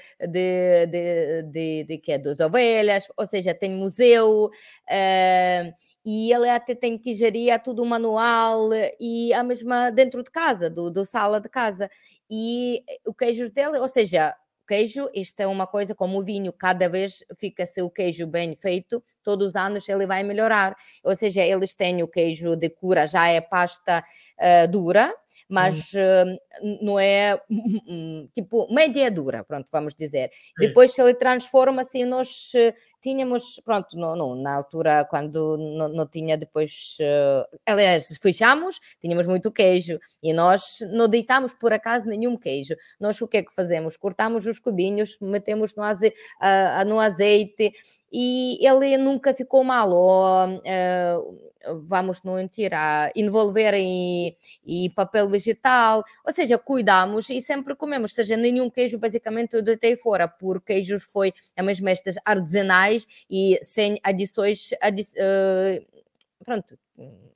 das ovelhas, ou seja, tem museu, e ele até tem queijaria, tudo manual, e a mesma dentro de casa, do sala de casa, e o queijo dele, ou seja... Queijo, isto é uma coisa como o vinho, cada vez fica-se o queijo bem feito, todos os anos ele vai melhorar. Ou seja, eles têm o queijo de cura, já é pasta dura, mas não é tipo média dura, pronto, vamos dizer. Depois ele transforma-se e nós tínhamos, pronto, na altura quando não tinha depois, aliás, fechamos, tínhamos muito queijo e nós não deitamos por acaso nenhum queijo. Nós o que é que fazemos? Cortamos os cubinhos, metemos no azeite e ele nunca ficou mal, ou vamos não mentir, envolver em papel vegetal, ou seja, cuidamos e sempre comemos, seja, nenhum queijo basicamente eu deitei fora, por queijos foi a mesma estas artesanais e sem adições, pronto,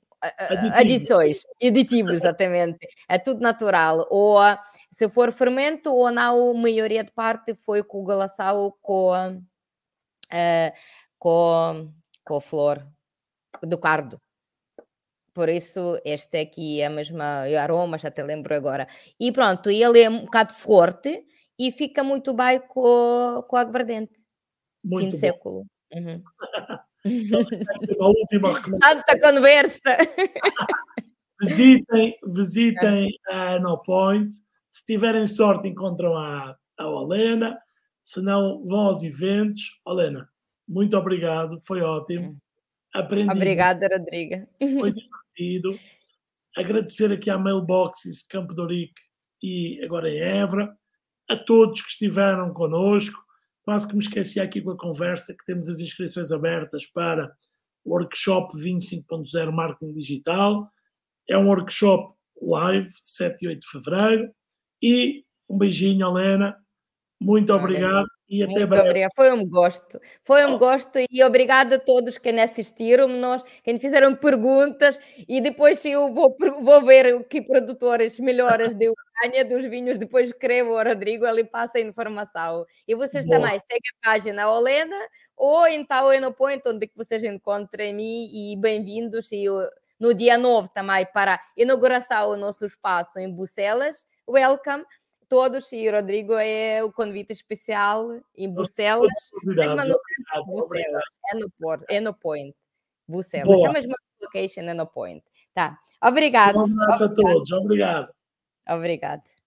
aditivos, exatamente, é tudo natural, ou se for fermento ou não, a maioria de parte foi com o galaçau, com a flor do cardo. Por isso, este aqui é a mesma aroma, já te lembro agora. E pronto, ele é um bocado forte e fica muito bem com a aguardente. Fim de
Muito bom.
século. Uhum.
Uma última recomendação.
Tanta conversa.
Visitem a No Point. Se tiverem sorte, encontram a Olena. Se não, vão aos eventos. Olena, muito obrigado. Foi ótimo. Aprendi.
Obrigada, Rodriga.
Foi divertido. Agradecer aqui à Mailboxes de Campo de Ourique e agora em Évora. A todos que estiveram connosco. Quase que me esqueci aqui com a conversa que temos as inscrições abertas para o workshop 25.0 Marketing Digital. É um workshop live, 7 e 8 de fevereiro. E um beijinho, Helena. Muito obrigado e até breve.
Obrigada. Foi um gosto e obrigada a todos quem assistiram, quem fizeram perguntas e depois eu vou ver que produtores melhores de Ucrânia, dos vinhos, depois escrevo ao Rodrigo, ele passa a informação. E vocês também seguem a página Olena ou então o Enopoint, onde que vocês encontrem mim e bem-vindos e no dia 9 também para a inauguração do nosso espaço em Bucelas. Welcome. Todos, e o Rodrigo é o convite especial em Bucelas, mesmo no centro de Bucelas, é no Point, Bucelas, é a mesma location, é no Point. Tá, obrigado.
Um abraço a todos, obrigado.
Obrigado.